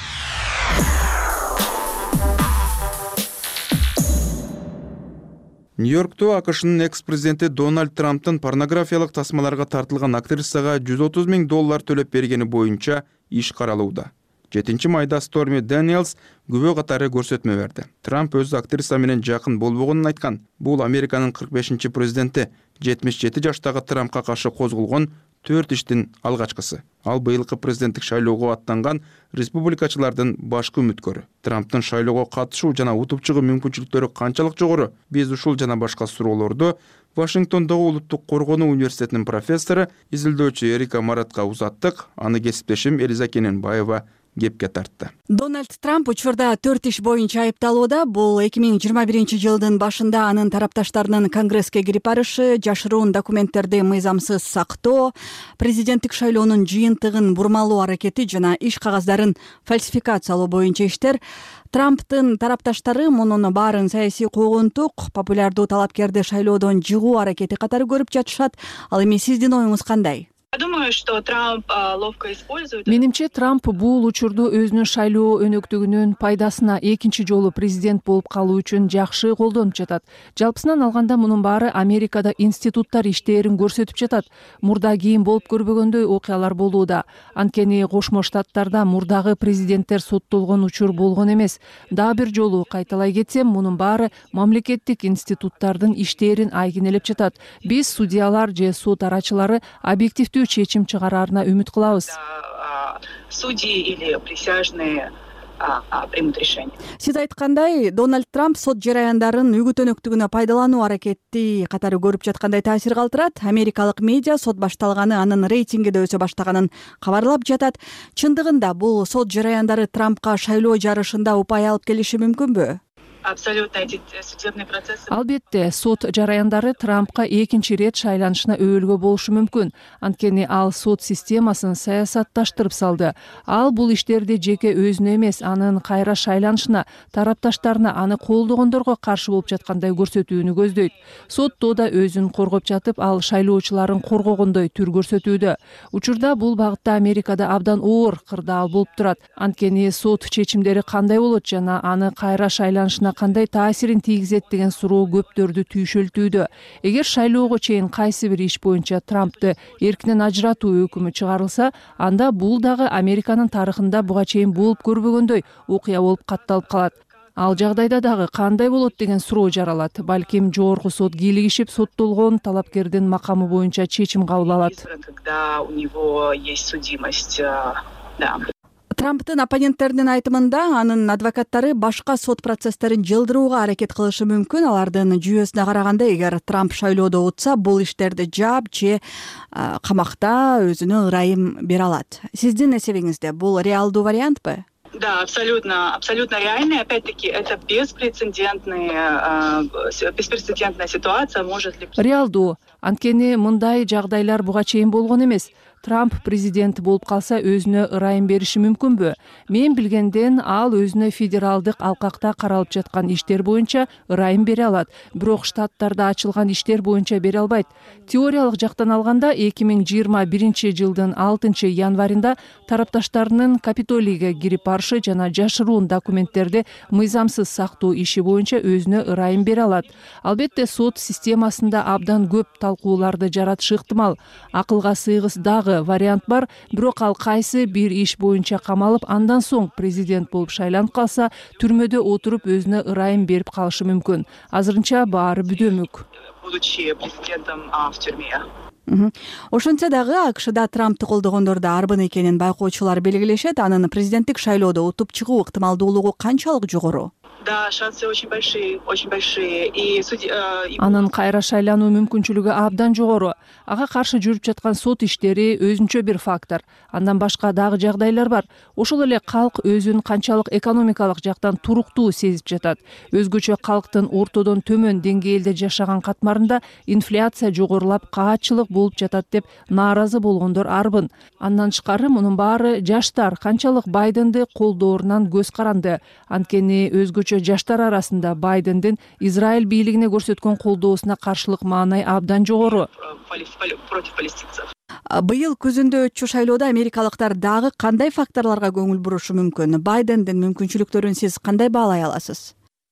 Нью-Йоркту АКШнын экс-президенти Дональд Трамптын порнографиялык тасмаларга тартылган актрисага $130 000 төлөп бергени боюнча иш каралууда. 7-майда Stormy Daniels күбө катары көрсөтмө берди. Трамп өз актриса менен жакын болбогонун айткан. Бул Американын 45-президенти 77 жаштагы Трампка каршы козголгон 4 иштин алгачкысы. Ал быйылкы президенттик шайлоого аттанган республикачылардын башкы үмүткөрү. Трамптын шайлоого катышуу жана утуп чыгуу мүмкүнчүлүктөрү канчалык жогору? Биз ушул жана башка суроолорду Вашингтондогу Улуттук коргонуу университетинин профессору, изилдөөчү Эрика Маратка узаттык. Аны кесиптешим Элиза Кененбаева кепке тартты. Дональд Трамп учурда 4 иш боюнча айыпталууда. Бул 2021-жылдын башында анын тарапташтарынын Конгресске кирип барышы, жашыруун документтерди мыйзамсыз сактоо, президенттик шайлоонун жыйынтыгын бурмалоо аракети жана иш кагаздарын фальсификациялоо боюнча иштер. Трамптын тарапташтары мунун баарын саясий куугунтук, популярдуу талапкерди шайлоодон жыгуу аракети катары көрүп жатышат. Ал эми сиздин оюңуз кандай? Я думаю, что Трамп ловко использует. Менимче Трамп бул учурду өзүнүн шайлоо өнөктүгүнүн пайдасына экинчи жолу президент болуп калуу үчүн жакшы колдонуп жатат. Жалпысынан алганда мунун баары Америкада институттар иштерин көрсөтүп жатат. Мурда кийин болуп көрбөгөндөй окуялар болууда. Анткени Кошмо Штаттарда мурдагы президенттер соттолгон учур болгон эмес. Дагы бир жолу кайталай кетсем, мунун баары мамлекеттик институттардын иштерин айгинелеп жатат. Биз судьялар же сот арачылары объективдүү чечим чыгараарына үмүт кылабыз. Судьи или присяжные примут решение. Сиз айткандай, Дональд Трамп сот жараяндарын үгүт өнөктүгүнө пайдалануу аракети катары көрүп жаткандай таасир калтырат. Америкалык медиа сот башталганы, анын рейтинги да өсө баштаганын кабарлап жатат. Чындыгында бул сот жараяндары Трампка шайлоо жарышында упай алып келиши мүмкүнбү? Абсолютно эти судебные процессы. Албетте, сот жараяндары Трампка экинчи рет шайланышына өбөлгө болушу мүмкүн. Анткени ал сот системасын саясатташтырып салды. Ал бул иштерди жеке өзүнө эмес, анын кайра шайланышына, тарапташтарына, аны колдогондорго каршы болуп жаткандай көрсөтүүнү көздөйт. Сотто да өзүн коргоп жатып, ал шайлоочуларын коргогондой түр көрсөтүүдө. Учурда бул багытта Америкада абдан оор кырдаал болуп турат. Анткени сот чечимдери кандай болот жана аны кайра шайланышына кандай таасирин тийгизет деген суроо көптөрдү түйшөлтүүдө. Эгер шайлоого чейин кайсы бир иш боюнча Трампты эркинен ажыратуу өкүмү чыгарылса, анда бул дагы Американын тарыхында буга чейин болуп көрбөгөндөй окуя болуп катталып калат. Ал жагдайда дагы кандай болот деген суроо жаралат. Балким жогорку сот кийлигишип, соттолгон талапкердин макамы боюнча чечим кабыл алат. Когда у него есть судимость, да. Трамптын оппоненттеринин айтымында анын адвокаттары башка сот процесстерин жылдырууга аракет кылышы мүмкүн. Алардын жүйөсүнө караганда, эгер Трамп шайлоодо утса, бул иштерди жаап же камакта өзүнө ырайым бере алат. Сиздин эсебиңизде бул реалдуу вариантпы? Да, абсолютно реальный. Опять-таки, это беспрецедентная ситуация. Может ли... Реалдуу. Анткени мындай жагдайлар буга чейин болгон эмес. Трамп президент болуп калса өзүнө ырайым бериши мүмкүнбү? Мен билгенден ал өзүнө федералдык алкакта каралып жаткан иштер боюнча ырайым бере алат. Бирок штаттарда ачылган иштер боюнча бере албайт. Теориялык жактан алганда 2021-жылдын 6-январында тарапташтарынын Капитолийге кирип барышы жана жашыруун документтерди мыйзамсыз сактоо иши боюнча өзүнө ырайым бере алат. Албетте сот системасында абдан көп талкууларды жаратышы ыктымал. Акылга сыйгыс дагы вариант бар, бирок ал кайсы бир иш боюнча камалып, андан соң президент болуп шайланып калса, түрмөдө отуруп өзүнө ырайым берип калышы мүмкүн. Азырынча баары бүдөмүк. Будучи президентом в тюрьме. Ошентсе дагы АКШда Трампты колдогондор да арбын экенин байкоочулар белгилешет. Анын президенттик шайлоодо утуп чыгуу ыктымалдуулугу канчалык жогору? Да, шансы очень большие. Анын кайра шайлануу мүмкүнчүлүгү абдан жогору. Ага каршы жүрүп жаткан сот иштери өзүнчө бир фактор. Андан башка дагы жагдайлар бар. Ошол эле калк өзүн канчалык экономикалык жактан туруктуу сезип жатат. Өзгөчө калктын ортодон төмөн деңгээлде жашаган катмарында инфляция жогорулап, каатчылык болуп жатат деп нааразы болгондор арбын. Андан тышкары мунун баары жаштар канчалык Байденди колдоорунан көз каранды. Анткени өзгөчө жаштар арасында Байдендин Израиль бийлигине көрсөткөн колдоосуна каршылык маанай абдан жогору. Быйыл күзүндө өтчү шайлоодо америкалыктар дагы кандай факторлорго көңүл бурушу мүмкүн? Байдендин мүмкүнчүлүктөрүн сиз кандай баалай аласыз?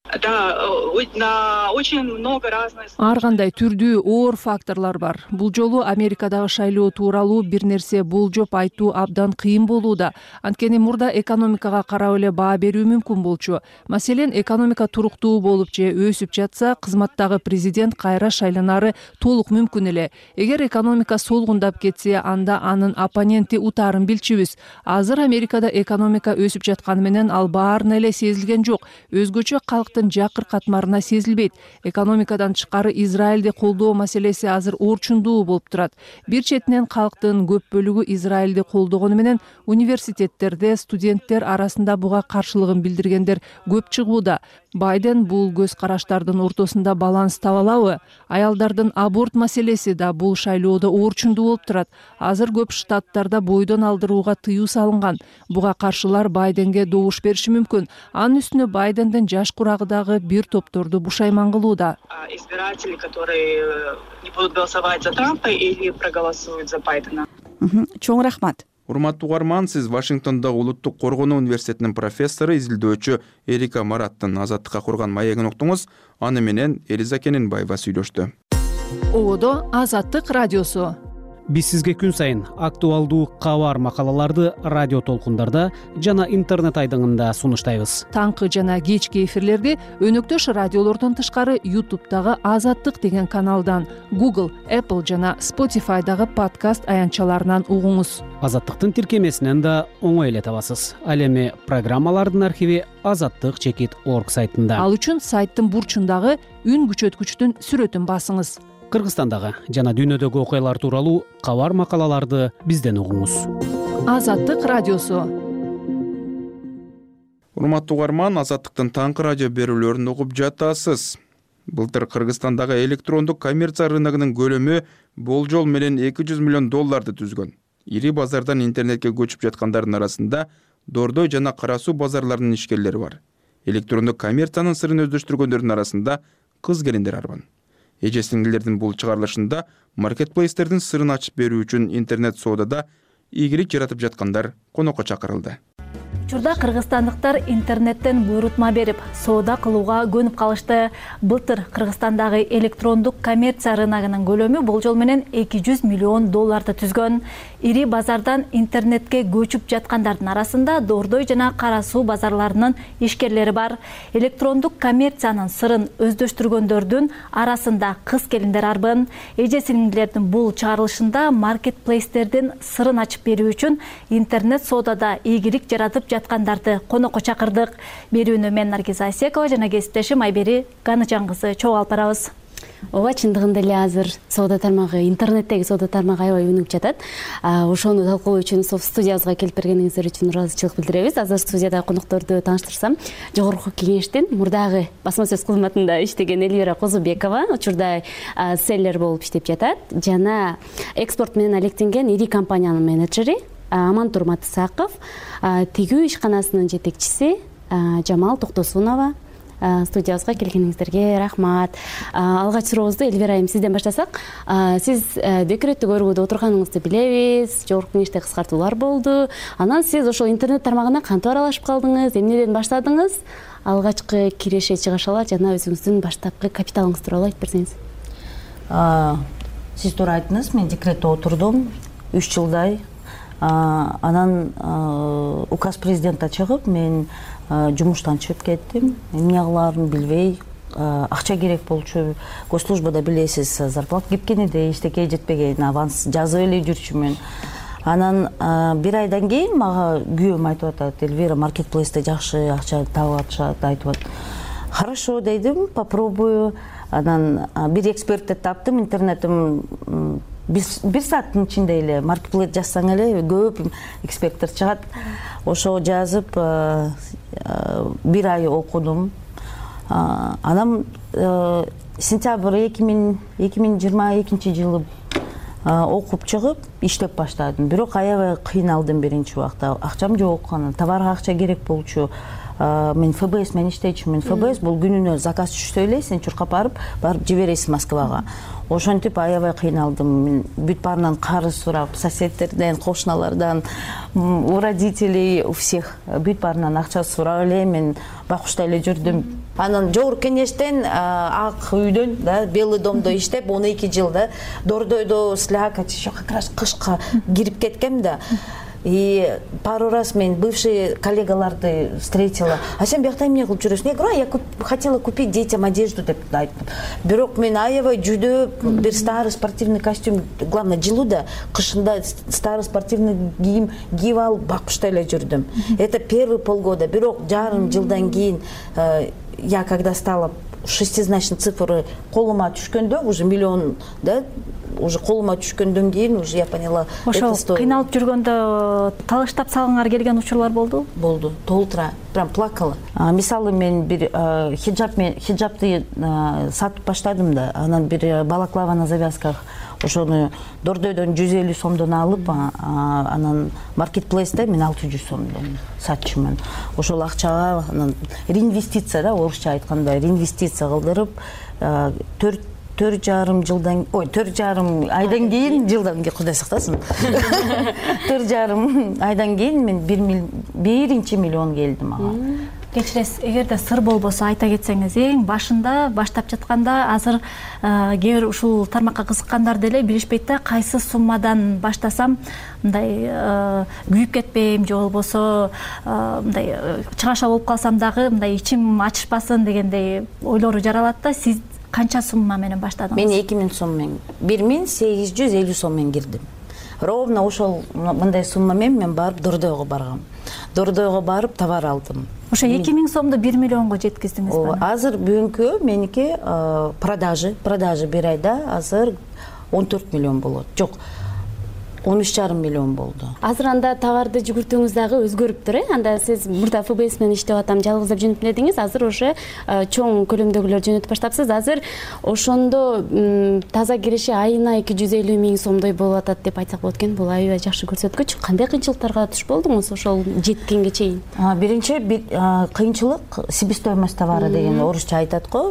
Да, очень много разных. Ар кандай түрдүү оор факторлор бар. Бул жолу Америкадагы шайлоо тууралуу бир нерсе болжоп айтуу абдан кыйын болууда. Анткени мурда экономикага карап эле баа берүү мүмкүн болчу. Маселен, экономика туруктуу болуп же өсүп жатса, кызматтагы президент кайра шайланары толук мүмкүн эле. Эгер экономика солгундап кетсе, анда анын оппоненти утаарын билчүбүз. Азыр Америкада экономика өсүп жатканы менен ал баарына эле сезилген жок. Өзгөчө калктын жакыр катмарына сезилбейт. Экономикадан тышкары Израилди колдоо маселеси азыр орчундуу болуп турат. Бир четинен калктын көп бөлүгү Израилди колдогону менен университеттерде студенттер арасында буга каршылыгын билдиргендер көп чыгууда. Байден бул көз караштардын ортосунда баланс таба алабы? Аялдардын аборт маселеси да бул шайлоодо орчундуу болуп турат. Азыр көп штаттарда бойдон алдырууга тыюу салынган. Буга каршылар Байденге добуш бериши мүмкүн. Анын үстүнө Байдендин жаш курагыдагы бир топторду бушайман кылууда. Избиратели, которые не будут голосовать за Трампа или проголосуют за Байдена. Чоң рахмат. Урматтуу угарман, сиз Вашингтондогу Улуттук коргонуу университетинин профессору, изилдөөчү Эрика Мараттын азаттыкка курган маегин уктуңуз. Аны менен Элиза Кененбаева сүйлөштү. Ободо Азаттык радиосу. Биз сизге күн сайын актуалдуу кабар макалаларды радио толкундарда жана интернет айдыңында сунуштайбыз. Таңкы жана кечки эфирлерди өнөктөш радиолордон тышкары YouTube'дагы Азаттык деген каналдан, Google, Apple жана Spotify'дагы подкаст аянтчаларынан угуңуз. Азаттыктын тиркемесинен да оңой эле табасыз. Ал эми программалардын архиви azattik.org сайтында. Ал үчүн сайттын бурчундагы үн күчөткүчтүн сүрөтүн басыңыз. Кыргызстандагы жана дүйнөдөгү окуялар тууралуу кабар макалаларды бизден угуңуз. Азаттык радиосу. Урматтуу угарман, Азаттыктын таңкы радио берүүлөрүн угуп жатасыз. Былтыр Кыргызстандагы электрондук коммерция рыногунун көлөмү болжол менен $200 миллион түзгөн. Ири базардан интернетке көчүп жаткандардын арасында Дордой жана Кара Суу базарларынын ишкерлери бар. Электрондук коммерциянын сырын өздөштүргөндөрдүн арасында кыз-келиндер арбан. Эже-сиңдилердин бул чыгарылышында маркетплейстердин сырын ачып берүү үчүн интернет соодада ийгилик жаратып жаткандар конокко чакырылды. Учурда кыргызстандыктар интернеттен буйрутма берип, соода кылууга көнүп калышты. Былтыр Кыргызстандагы электрондук коммерция рыногунун көлөмү болжол менен $200 миллион түзгөн. Ири базардан интернетке көчүп жаткандардын арасында Дордой жана Кара Суу базарларынын ишкерлери бар. Электрондук коммерциянын сырын өздөштүргөндөрдүн арасында кыз-келиндер арбын. Эже-сиңдилердин бул чыгарылышында маркетплейстердин сырын ачып берүү үчүн интернет соодада ийгилик жаратып жаткандарды конокко чакырдык. Берүүнү мен Наргиза Асекова жана кесиптешим Айбери Ганычан кызы чогуу алып барабыз. Ооба, чындыгында эле азыр соода тармагы, интернеттеги соода тармагы аябай өнүгүп жатат. Ошону талкуулоо үчүн студиябызга келип бергениңиздер үчүн ыраазычылык билдиребиз. Азыр студиядагы конокторду тааныштырсам, Жогорку Кеңештин мурдагы басма сөз кызматында иштеген Эльвира Козубекова, учурда селлер болуп иштеп жатат, жана экспорт менен алектенген ири компаниянын менеджери Амантур Матысаков, тигүү ишканасынын жетекчиси Жамал Токтосунова. Студиябызга келгениңиздерге рахмат. Алгач сурообузду Эльвира айым сизден баштасак. Сиз декреттик өргүүдө отурганыңызды билебиз. Жогорку Кеңеште кыскартуулар болду. Анан сиз ошол интернет тармагына кантип аралашып калдыңыз? Эмнеден баштадыңыз? Алгачкы киреше чыгышалар жана өзүңүздүн баштапкы капиталыңыз тууралуу айтып берсеңиз. Сиз туура айттыңыз. Мен декретте отурдум 3 жылдай. Анан указ президента чыгып, мен жумуштан чыгып кеттим. Эмне кылаарын билбей, акча керек болчу. Госслужбада билесиз, зарплата кепкени де эчтеке жетпеген, аванс жазып эле жүрчүмүн. Анан бир айдан кийин мага күйөөм айтып атат, Эльвира, маркетплейсте жакшы акча таап атышат, айтып атат. Хорошо дедим, попробую. Анан бир экспертти таптым, интернетим бир сааттын ичинде эле маркетплейс жазсаң эле көп эксперттер чыгат. Ошо жазып бир ай окудум. Анан сентябрь 2022 жылы окуп чыгып иштеп баштадым. Бирок аябай кыйналдым биринчи убакта. Акчам жок, анан товарга акча керек болчу. мен ФБС менен иштейчүмүн. ФБС бул күнүнө заказ түшсө эле сен чуркап барып жибересиң Москвага. Ошентип аябай кыйналдым. Мен бүт баарынан карыз сурап, соседтерден, кошуналардан, у родителей, у всех бүт баарынан акча сурап эле мен бакушта эле жүрдүм. Анан жогорку кеңештен ак үйдөн, Белый домдо иштеп 12 жыл Дордойдо слякоть, еще как раз кышка кирип кеткем да. И пару раз мен бывшие коллегаларды встретила. А сен бияқта эмне кылып жүрөсүң? Я говорю, я хотела купить детям одежду деп айттым. Бирок мен аябай жүдө бир старый спортивный костюм, главное жылууда, кышында старый спортивный кийим кийип алып бакушта эле жүрдүм. Это первый полгода. Бирок жарым жылдан кийин я когда стала шестизначный цифры колума түшкөндө, уже миллион, уже колума түшкөндөн кийин уже я поняла. Ошо кыйналып жүргөндө талаштап салгыңар келген учурлар болду? Болду. Толтура, прям плакала. Мисалы мен бир хиджабты сатып баштадым да, анан бир балаклава на завязках ошону Дордойдон 150 сомдон алып, анан маркетплейсте мен 600 сомдон сатчумун. Ошол акчага анан реинвестиция да, орусча айтканда, реинвестиция кылдырып, 4,5 айдан кийин, жылдан кийин Кудай сактасын. 4,5 айдан кийин мен 1 миллион келдим ага. Кечиресиз, эгерде сыр болбосо айта кетсеңиз, эң башында баштап жатканда азыр кээ ушул тармакка кызыккандар деле билишпейт да, кайсы суммадан баштасам мындай күйүп кетпейм, же болбосо мындай чыгаша болуп калсам дагы мындай ичим ачышпасын дегендей ойлору жаралат да. Сиз канча сумма менен баштадыңыз? Мен 2000 сом менен, 1850 сом менен кирдим. Ровно ошол мындай сумма мен барып Дордойго баргам. Дордойго барып товар алдым. Ошо 2000 сомду 1 миллионго жеткиздиңиз. Азыр бүгүнкү меники продажы бир айда азыр 14 миллион болот. Жок, 13,5 миллион болду. Азыр анда товарды жүгүртүүңүз дагы өзгөрүптүр, анда сиз мурда ФБС менен иштеп атам, жалгыздап жөнөтүп эледиңиз, азыр уже чоң көлөмдөгүлөр жөнөтүп баштапсыз. Азыр ошондо таза кириши айына 250 миң сомдой болуп атат деп айтсак болот экен. Бул аябай жакшы көрсөткүч. Кандай кыйынчылыктарга туш болдуңуз ошол жеткенге чейин? Биринчи кыйынчылык себестоимость товара деген орусча айтат го.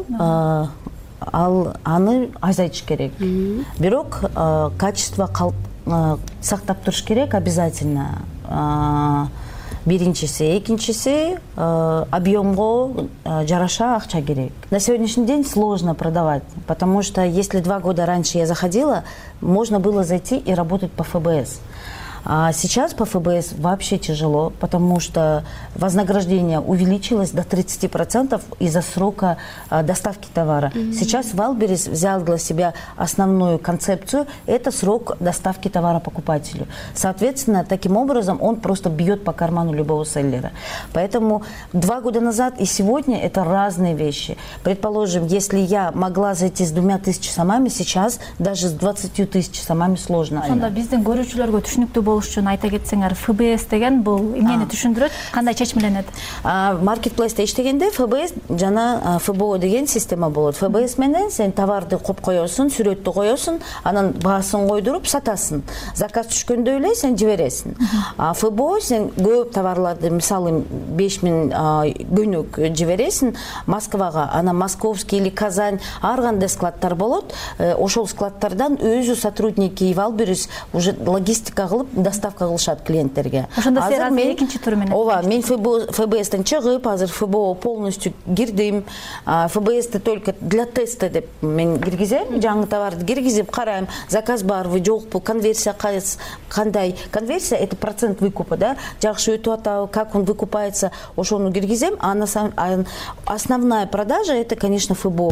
Аны азайтыш керек. Бирок качество сактап туруш керек обязательно. Биринчиси, экинчиси объемго жараша акча керек. На сегодняшний день сложно продавать, потому что если 2 года раньше я заходила, можно было зайти и работать по ФБС. А сейчас по ФБС вообще тяжело, потому что вознаграждение увеличилось до 30% из-за срока доставки товара. Сейчас Wildberries взял для себя основную концепцию – это срок доставки товара покупателю. Соответственно, таким образом он просто бьет по карману любого селлера. Поэтому 2 года назад и сегодня это разные вещи. Предположим, если я могла зайти с 2000 сомами, сейчас даже с 20 000 сомами сложно. Сонда биздин көрүүчүлөргө түшүнүктүү болуш үчүн айта кетсеңер, ФБС деген бул эмнени түшүндүрөт, кандай чечимленет? Маркетплейсте иштегенде ФБС жана ФБО деген система болот. ФБС менен сен товарды коюп коесуң, сүрөттү коесуң, анан баасын койдуруп сатасың. Заказ түшкөндө эле сен жибересиң. ФБО сен көп товарларды, мисалы 5000 көнүк жибересиң Москвага, анан Московский или Казань, ар кандай складтар болот. Ошол складтардан өзү сотрудники Wildberries уже логистика кылып доставка кылышат клиенттерге. Ошондо сиз экинчи туру менен. Ооба, мен ФБСтен чыгып, азыр ФБО полностью кирдим. ФБСти только для теста деп мен киргизем, жаңы товарды киргизип карайм, заказ барбы, жокпу, конверсия кандай. Конверсия это процент выкупа, да? Жакшы өтүп атабы, как он выкупается, ошону киргизем, а основная продажа это, конечно, ФБО.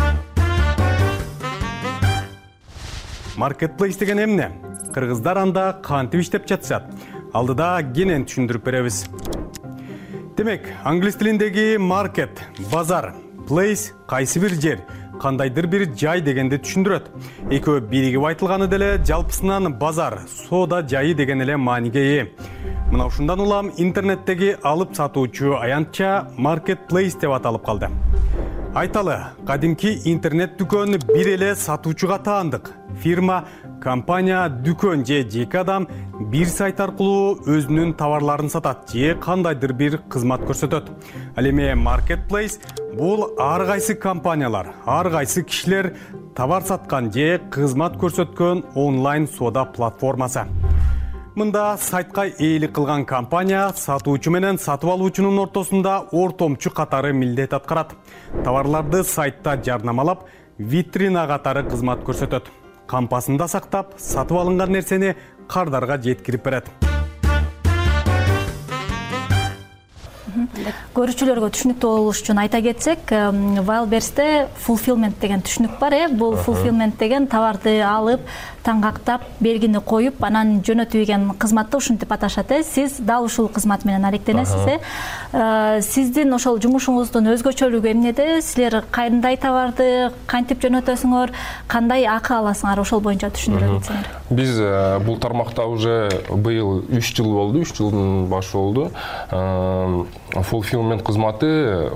Marketplace деген эмне? Кыргыздар анда кантип иштеп жатышат? Алдыда кенен түшүндүрүп беребиз. Демек, англис тилиндеги market, базар, place кайсы бир жер, кандайдыр бир жай дегенди түшүндүрөт. Экөө биригип айтылганы деле жалпысынан базар, соода жайы деген эле мааниге ээ. Мына ушундан улам интернеттеги алып сатуучу аянтча marketplace деп аталып калды. Айталы, кадимки интернет дүкөнү бир эле сатуучуга таандык. Фирма, компания, дүкөн же жеке адам бир сайт аркылуу өзүнүн товарларын сатат же кандайдыр бир кызмат көрсөтөт. Ал эми Marketplace бул ар кайсы компаниялар, ар кайсы кишилер товар саткан же кызмат көрсөткөн онлайн соода платформасы. Мында сайтка ээлик кылган компания сатуучу менен сатып алуучунун ортосунда ортомчу катары милдет аткарат. Товарларды сайтта жарнамалап, витрина катары кызмат көрсөтөт. Кампасында сактап, сатып алынган нерсени кардарга жеткирип берет. Көрүүчүлөргө түшүнүктүү болуш үчүн айта кетсек, Wildberries'те fulfillment деген түшүнүк бар. Бул fulfillment деген товарды алып, таңгактап, белгини коюп, анан жөнөтүү деген кызматты ушинтип аташат. Сиз дал ушул кызмат менен алектенесиз. Сиздин ошол жумушуңуздун өзгөчөлүгү эмнеде? Силер кандай товарды кантип жөнөтөсүңөр, кандай акы аласыңар, ошол боюнча түшүндүрө кетсеңер. Биз бул тармакта уже быйыл 3 жыл болду, 3 жылдын башы болду. Fulfillment кызматы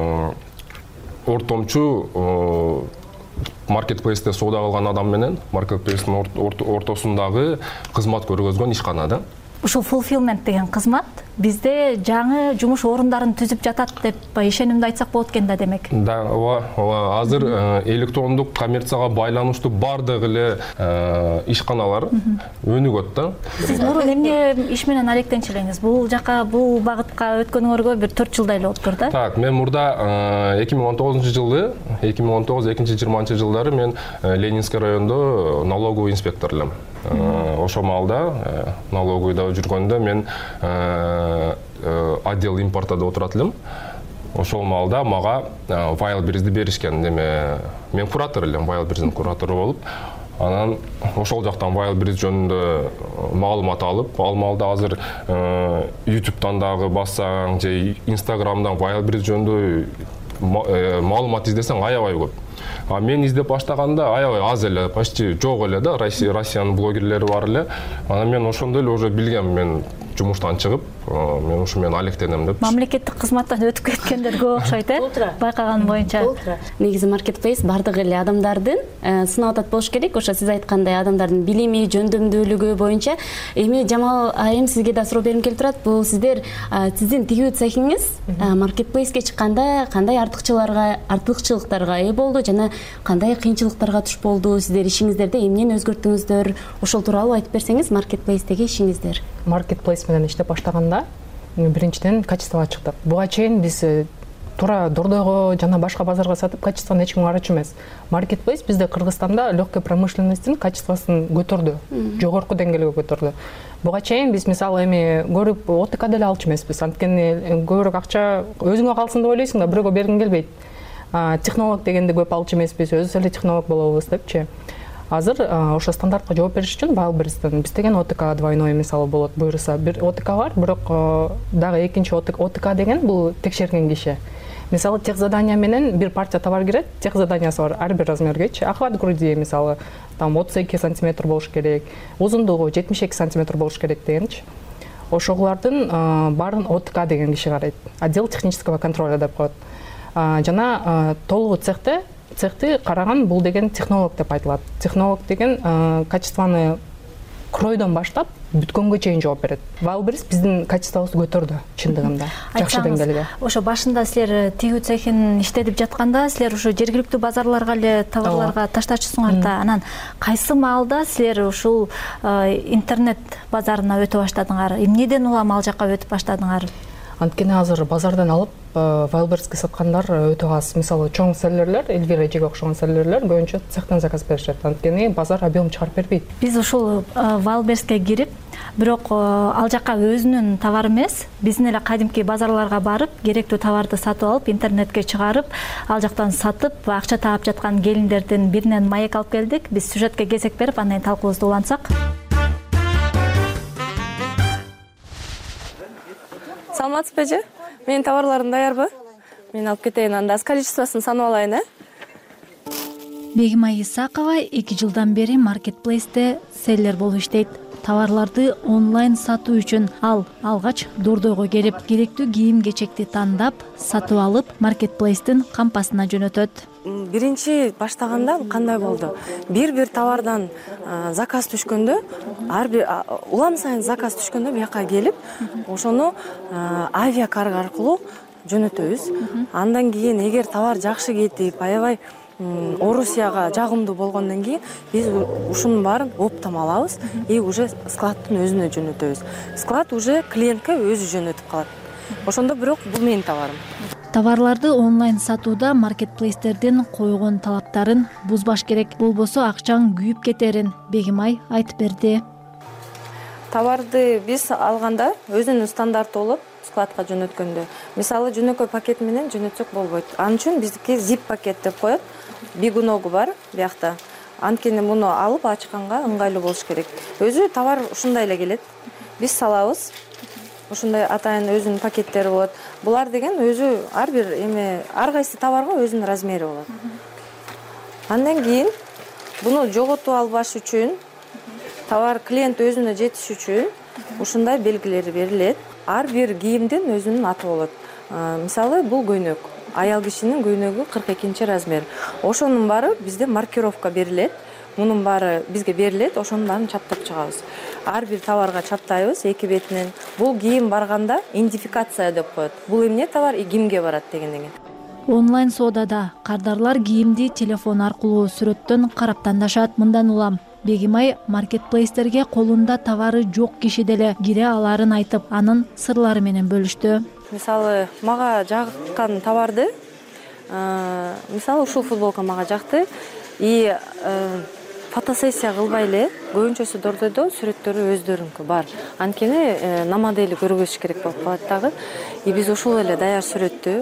ортомчу Marketplace'те соода кылган адам менен Marketplace'тин ортосундагы кызмат көргөзгөн ишкана да. Ушул fulfillment деген кызмат бизде жаңы жумуш орундарын түзүп жатат деп ишенимди айтсак болот экен да, демек. Да, ооба. Азыр электрондук коммерцияга байланыштуу бардык эле ишканалар өнүгөт да. Сиз мурун эмне иш менен алектенчилеңиз? Бул жака, бул багытка өткөнүңөргө бир 4 жылдай эле болуптур да? Так, мен мурда 2019-жылы, 2019-2020 жылдары мен Ленинский райондо налоговый инспектор элем. Ошол маалда налоговыйда жүргөндө мен отдел импортада отурат элем. Ошол маалда мага Wildberries'ди беришкен. Мен куратор элем, Wildberries'дин куратору болуп, анан ошол жактан Wildberries жөнүндө маалымат алып, ал маалда азыр YouTube'дан дагы бассаң же Instagram'дан Wildberries жөнүндө маалымат издесең аябай көп. Мен издеп баштаганда аябай аз эле, почти жок эле да, Россиянын блогерлери бар эле. Анан мен ошондой эле уже билгем, мен жумуштан чыгып, мен ушу мен алектенем деп. Мамлекеттик кызматтан өтүп кеткендер көп окшойт, байкаганым боюнча. Негизи Marketplace бардык эле адамдардын сынап атат болуш керек. Ошо сиз айткандай адамдардын билими, жөндөмдүүлүгү боюнча. Эми Жамал айым, сизге да суроо бергим келип турат. Бул сиздин тигүү цехиңиз Marketplace'ке чыкканда кандай артыкчылыктарга ээ болду жана кандай кыйынчылыктарга туш болду? Сиздер ишиңиздерде эмнени өзгөрттүңүздөр? Ошол тууралуу айтып берсеңиз, Marketplace'теги ишиңиздер. Marketplace менен иштеп баштаганда биринчиден качествого чыктык. Буга чейин биз туура Дордойго жана башка базарга сатып, качествону эч ким карачу эмес. Marketplace бизде Кыргызстанда легкой промышленностьтин качествосын көтөрдү, жогорку деңгээлге көтөрдү. Буга чейин биз мисалы эми көрүп ОТК деле алчу эмеспиз. Анткени көбүрөөк акча өзүңө калсын деп ойлойсуң да, бирөөгө бергиң келбейт. Технолог дегенди көп алчу эмеспиз, өзүбүз эле технолог болобуз депчи. Азыр ошо стандартка жооп бериш үчүн Wildberries'тен биз деген ОТК двойной мисалы болот, буюрса бир ОТК бар, бирок дагы экинчи ОТК деген бул текшерген киши. Мисалы техзадание менен бир партия товар кирет, техзаданиясы бар ар бир размергечи. Охват груди мисалы там 32 сантиметр болуш керек, узундугу 72 сантиметр болуш керек дегенчи. Ошолордун баарын ОТК деген киши карайт. Отдел технического контроля деп коет. Жана толугу цехти караган бул деген технолог деп айтылат. Технолог деген качествоны кройдон баштап бүткөнгө чейин жооп берет. Wildberries биздин качествобузду көтөрдү чындыгында, жакшы деңгээлге. Ошо башында силер тигүү цехин иштетип жатканда, силер ошо жергиликтүү базарларга эле товарларга таштачысыңар да. Анан кайсы маалда силер ушул интернет базарына өтө баштадыңар? Эмнеден улам ал жакка өтүп баштадыңар? Анткени азыр базардан алып Wildberries'ке саткандар өтө аз. Мисалы чоң селлерлер, Эльвира эжеге окшогон селлерлер көбүнчө цехтен заказ беришет. Анткени базар объем чыгарып бербейт. Биз ушул Wildberries'ке кирип, бирок ал жака өзүнүн товары эмес, биздин эле кадимки базарларга барып, керектүү товарды сатып алып, интернетке чыгарып, ал жактан сатып, акча таап жаткан келиндердин биринен маек алып келдик. Биз сюжетке кезек берип, андан талкуубузду улантсак. Саламатсызбы? Менин товарларым даярбы? Мен алып кетейин, анда количествосын санап алайын, Бегимай Исакова 2 жылдан бери Marketplace'те селлер болуп иштейт. товарларды онлайн сатуу үчүн ал алгач Дордойго келип, керектүү кийим-кечекти тандап, сатып алып, маркетплейстин кампасына жөнөтөт. Биринчи баштаганда кандай болду? Бир товардан заказ түшкөндө, ар бир улам сайын заказ түшкөндө бияка келип, ошону авиакарго аркылуу жөнөтөбүз. Андан кийин эгер товар жакшы кетип, аябай Орусияга жагымдуу болгондон кийин биз ушунун баарын оптом алабыз и уже складтын өзүнө жөнөтөбүз. Склад уже клиентке өзү жөнөтүп калат. Ошондо бирок бул менин товарым. Товарларды онлайн сатууда маркетплейстердин койгон талаптарын бузбаш керек. Болбосо акчаң күйүп кетерин Бегимай айтып берди. Товарды биз алганда өзүнүн стандарты болот. Складка жөнөткөндө, мисалы жөнөкөй пакет менен жөнөтсөк болбойт. Анын үчүн биздики zip пакет деп коет. Бигуногу бар биякта. Анткени муну алып ачканга ыңгайлуу болуш керек. Өзү товар ушундай эле келет. Биз салабыз. Ушундай атайын өзүнүн пакеттери болот. Булар деген өзү ар кайсы товарга өзүнүн размери болот. Андан кийин буну жоготуп албаш үчүн, товар клиент өзүнө жетиш үчүн ушундай белгилери берилет. Ар бир кийимдин өзүнүн аты болот. Мисалы бул көйнөк. Аял кишинин көйнөгү 42 размер. Ошонун баары бизде маркировка берилет. Мунун баары бизге берилет, ошонун баарын чаптап чыгабыз. Ар бир товарга чаптайбыз эки бетинен. Бул кийим барганда идентификация деп коет. Бул эмне товар и кимге барат дегенден. Онлайн соодада кардарлар кийимди телефон аркылуу сүрөттөн карап тандашат. Мындан улам Бегимай маркетплейстерге колунда товары жок киши деле кире аларын айтып, анын сырлары менен бөлүштү. Мисалы, мага жаккан товарды, мисалы ушул футболка мага жакты, и фотосессия кылбай эле көбүнчөсү Дордойдо сүрөттөрү өздөрүнкү бар. Анткени на модели көргөзүш керек болуп калат дагы. И биз ушул эле даяр сүрөттү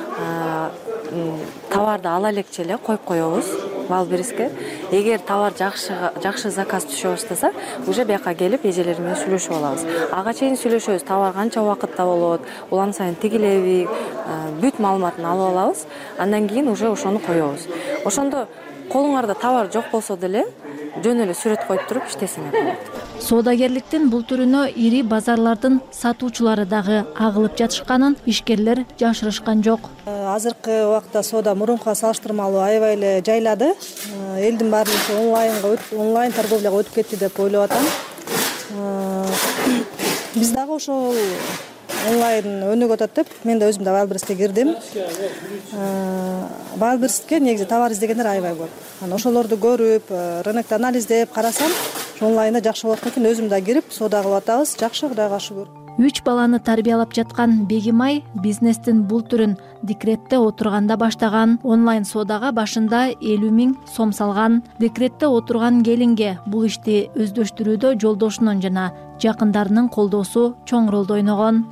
товарды ала элекче эле коюп коебуз Вайлдберриске. Эгер товар жакшы заказ түшө баштаса, уже бияка келип эжелер менен сүйлөшүп алабыз. Ага чейин сүйлөшөбүз, товар канча убакытта болот, улам сайын тигилеби, бүт маалыматын алып алабыз. Андан кийин уже ошону коебуз. Ошондо колуңарда товар жок болсо деле жөн эле сүрөт коюп туруп иштесеңер болот. Соодагерликтин бул түрүнө ири базарлардын сатуучулары дагы агылып жатышканын ишкерлер жашырышкан жок. Азыркы убакта соода мурункуга салыштырмалуу аябай эле жайлады. Элдин баары онлайн торговляга өтүп кетти деп ойлоп атам. Биз дагы ошол онлайн өнүгүп атат деп мен да өзүм да Вайлдберриске кирдим. Вайлдберриске негизи товар издегендер аябай көп. Ошолорду көрүп, рынокто анализдеп карасам, онлайнда жакшы болот экен, өзүм да кирип соода кылып атабыз. Жакшы, Кудайга шүгүр. 3 баланы тарбиялап жаткан Бегимай бизнестин бул түрүн декретте отурганда баштаган. Онлайн соодага башында 50 000 сом салган. Декретте отурган келинге бул ишти өздөштүрүүдө жолдошунун жана жакындарынын колдоосу чоң ролду ойногон.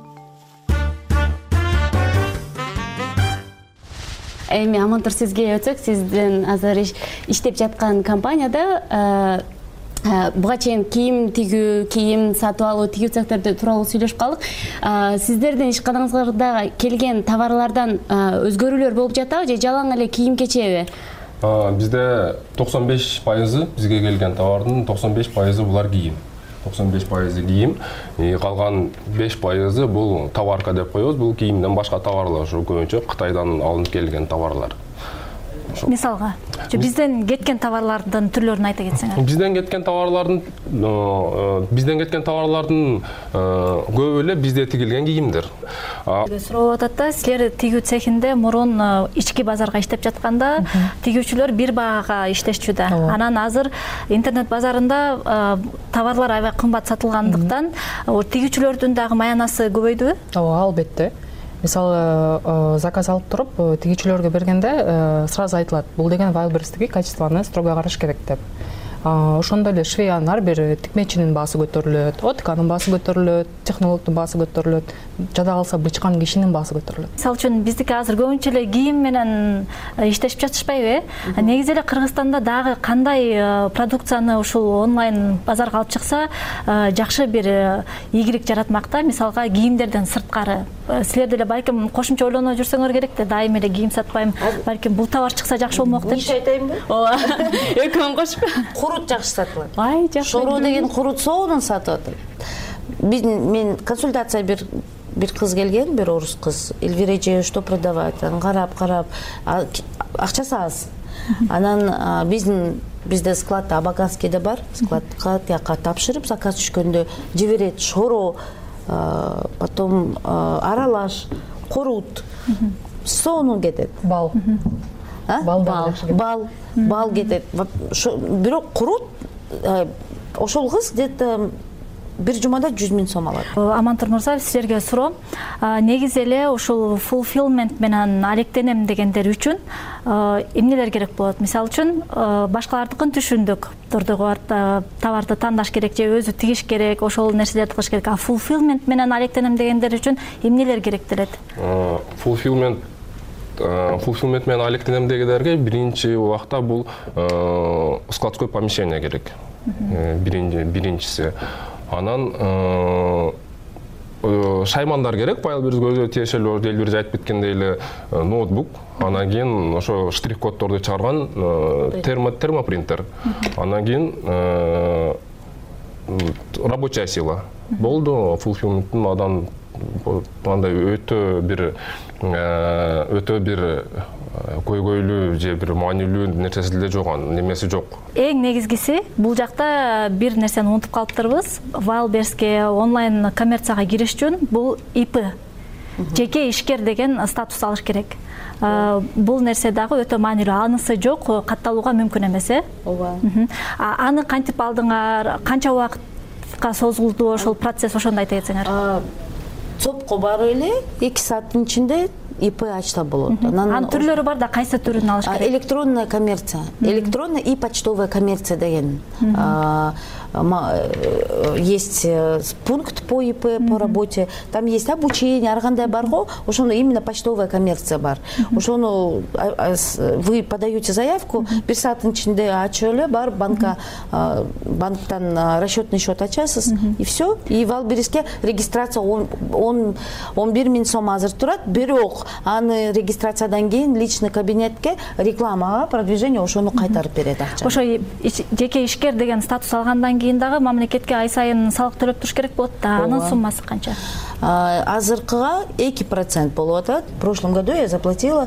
Эми Амантур, сизге өтсөк, сиздин азыр иштеп жаткан компанияда буга чейин кийим тигүү, кийим сатып алуу, тигүү цехтерди тууралуу сүйлөшүп калдык. Сиздердин ишканаңыздарда келген товарлардан өзгөрүүлөр болуп жатабы же жалаң эле кийим-кечеби? Бизде 95% бизге келген товардын 95% булар кийим. 95% кийим, калган 5% бул товарка деп коебуз. Бул кийимден башка товарлар, ушу көбүнчө Кытайдан алынып келген товарлар. Мисалга, бизден кеткен товарлардын түрлөрүн айта кетсеңер. Бизден кеткен товарлардын көбү эле бизде тигилген кийимдер. Сурап атат да, силер тигүү цехинде мурун ички базарга иштеп жатканда тигүүчүлөр бир багага иштешчү да. Анан азыр интернет базарында товарлар аябай кымбат сатылгандыктан тигүүчүлөрдүн дагы маянасы көбөйдүбү? Ооба, албетте. Мисалы, заказ алып туруп, тигүүчүлөргө бергенде сразу айтылат, бул деген Вайлдберрисдеги качествоны строго караш керек деп. Ошондой эле швеянын ар бир тикмечинин баасы көтөрүлөт, отканын баасы көтөрүлөт, технологдун баасы көтөрүлөт, жада калса бычкан кишинин баасы көтөрүлөт. Мисалы үчүн биздики азыр көбүнчө эле кийим менен иштешип жатышпайбы? Негизи эле Кыргызстанда дагы кандай продукцияны ушул онлайн базарга алып чыкса жакшы бир ийгилик жаратмакта, мисалга кийимдерден сырткары. силер деле балким кошумча ойлонуп жүрсөңөр керек да, дайым эле кийим сатпайм, балким бул товар чыкса жакшы болмок деп. Ниш айтайынбы? Ооба. Экөөң кошуп. Курут жакшы сатылат. Ай, жакшы. Шоро деген курут соонун сатып атат. Мен консультация бир кыз келген, бир орус кыз. Эльвира эже что продавать? Карап, акчасы аз. Анан бизде складта Абаканскийде бар, складка тияка тапшырып, заказ түшкөндө жиберет. Шоро, потом аралаш, курут, соонун кетет. Бал. Бал кетет. Бирок курут, ошол кыз где-то бир жумада 100 000 сом алат. Амантур мырза, силерге суроом. Негизи эле ушул fulfillment менен алектенем дегендер үчүн эмнелер керек болот? Мисалы үчүн башкалардыкын түшүндүк. Турдугу товарды тандаш керек же өзү тигиш керек, ошол нерселерди кылыш керек. Fulfillment менен алектенем дегендер үчүн эмнелер керектелет? Fulfillment менен алектенем дегендерге биринчи убакта бул складской помещение керек. Биринчиси. Анан шаймандар керек, байыл биризге өзү тиешелүү, эл бирис айтып кеткендей эле ноутбук, анан кийин ошо штрих-коддорду чыгарган термопринтер, анан кийин рабочая сила болду. Fulfillmenттин адан андай өтө бир көйгөйлүү же бир маанилүү нерсеси деле жок, немеси жок. Эң негизгиси бул жакта бир нерсени унутуп калыптырбыз. Wildberries'ке онлайн коммерцияга кириш үчүн бул ИП, жеке ишкер деген статус алыш керек. Бул нерсе дагы өтө маанилүү. Анысы жок, катталууга мүмкүн эмес, Ооба. Аны кантип алдыңар? Канча убакытка созулду ошол процесс, ошондо айта кетсеңер. ЦОПко барып эле 2 сааттын ичинде ИП ачса болот. Анын түрлөрү бар да, кайсы түрүн алыш керек? Электронная коммерция, электронная и почтовая коммерция деген. Есть пункт по ИП, по работе, там есть обучение, ар кандай бар го, ошону именно почтовая коммерция бар. Ошону вы подаете заявку, 1 сааттын ичинде ачып эле барып банктан расчетный счет ачасыз, и все. И Wildberries'ке регистрация 11 000 сом азыр турат, бирок аны регистрациядан кийин личный кабинетке рекламага, продвижение ошону кайтарып берет акча. Ошо жеке ишкер деген статус алгандан кийин дагы мамлекетке ай сайын салык төлөп туруш керек болот да. Анын суммасы канча? Азыркыга 2% болуп атат. В прошлом году я заплатила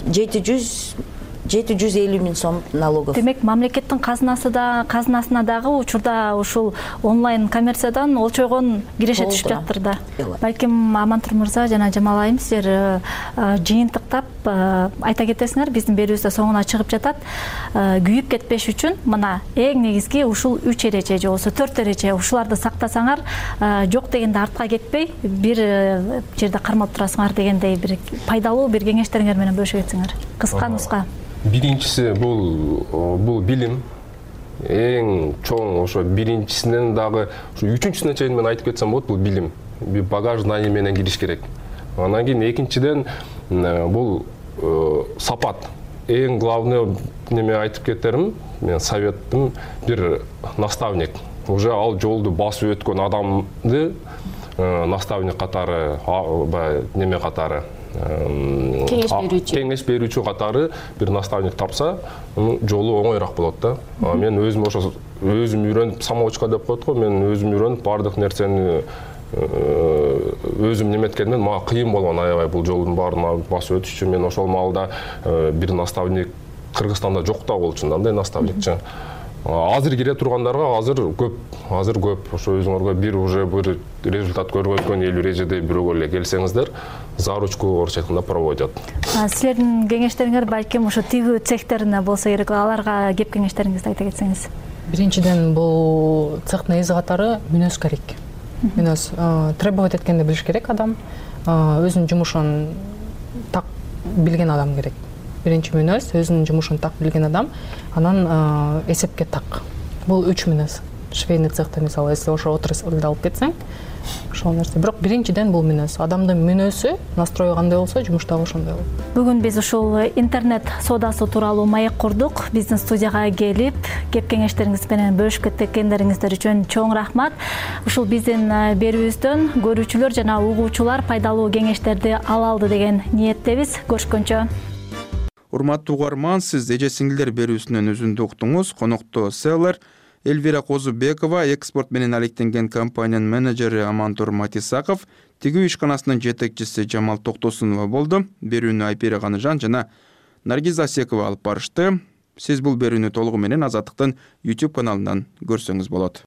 750 000 сом налогов. Демек, мамлекеттин казынасына дагы учурда ушул онлайн коммерциядан олчойгон киреше түшүп жаптыр да. Балким Амантур мырза жана Жамал айым, силер жыйынтыктап айта кетесиңер, биздин берүүбүздө соңуна чыгып жатат. Күйүп кетпеш үчүн мына эң негизги ушул 3 эреже же болсо 4 эреже, ушуларды сактасаңар, жок дегенде артка кетпей, бир жерде кармалып турасыңар дегендей бир пайдалуу бир кеңештериңер менен бөлүшө кетсеңер. Кыска нуска. Биринчиси бул билим. Эң чоң ошо биринчисинен дагы ушу үчүнчүсүнө чейин мен айтып кетсем болот, бул билим. Багаж знание менен кириш керек. Анан кийин экинчиден бул сапат. Эң главный неме айтып кетерим, мен советтим, бир наставник. Уже ал жолду басып өткөн адамды наставник катары, неме катары, кеңеш берүүчү катары бир наставник тапса, жолу оңойраак болот да. Мен өзүм ошо үйрөнүп, самоучка деп коет го, мен өзүм үйрөнүп бардык нерсени өзүм неметкенден мага кыйын болгон, аябай бул жолдун баарын басып өтүш үчүн. Мен ошол маалда бир наставник Кыргызстанда жок да болчу, андай наставникчи. Азыр кире тургандарга азыр көп. Ошо өзүңөргө бир результат көргөзгөн эл эрежеде бирөөгө эле келсеңиздер, заручку орусча айтканда проводят. Силердин кеңештериңер балким ошо тигүү цехтерине болсо керек, аларга кеп кеңештериңизди айта кетсеңиз. Биринчиден бул цехтин эзи катары мүнөз керек. Мүнөз требовать эткенди билиш керек адам, өзүнүн жумушун так билген адам керек. Биринчи мүнөз өзүнүн жумушун так билген адам, анан эсепке так. Бул 3 мүнөз. швейный цехта мисалы если ошо отрасльды алып кетсең ошол нерсе. Бирок биринчиден бул мүнөз. Адамдын мүнөзү, настрою кандай болсо, жумуш дагы ошондой болот. Бүгүн биз ушул интернет соодасы тууралуу маек курдук. Биздин студияга келип, кеп кеңештериңиз менен бөлүшүп кеткендериңиздер үчүн чоң рахмат. Ушул биздин берүүбүздөн көрүүчүлөр жана угуучулар пайдалуу кеңештерди ала алды деген ниеттебиз. Көрүшкөнчө. Урматтуу угарман, сиз эже сиңдилер берүүсүнөн үзүндү уктуңуз. Конокто селлер Эльвира Козубекова, экспорт менен алектенген компаниянын менеджери Амантур Матисаков, тигүү ишканасынын жетекчиси Жамал Токтосунова болду. Берүүнү Айпира Каныжан жана Наргиз Асекова алып барышты. Сиз бул берүүнү толугу менен Азаттыктын YouTube каналынан көрсөңүз болот.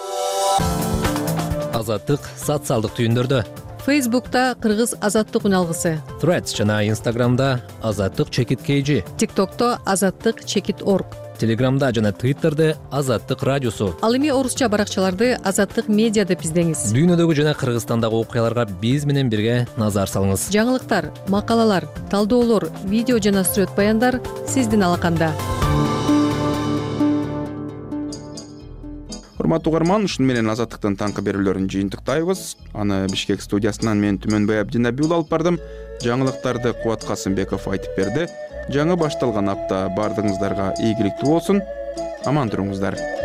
Азаттык социалдык түйүндөрдө. Фейсбукта Кыргыз Азаттык үналгысы. Threads жана Instagramда Азаттык чекит KG. TikTokто Азаттык чекит org. Телеграмда жана Твиттерде Азаттык радиосу. Ал эми орусча баракчаларды Азаттык медиа деп издеңиз. Дүйнөдөгү жана Кыргызстандагы окуяларга биз менен бирге назар салыңыз. Жаңылыктар, макалалар, талдоолор, видео жана сүрөт баяндар сиздин алаканда. Урматтуу угарман, ушуну менен Азаттыктын таңкы берүүлөрүн жыйынтыктайбыз. Аны Бишкек студиясынан мен Түмөнбай Абдинабиул алып бардым. Жаңылыктарды Кубат Касымбеков айтып берди. Жаңы башталган апта бардыгыңыздарга ийгиликтүү болсун. Аман туруңуздар.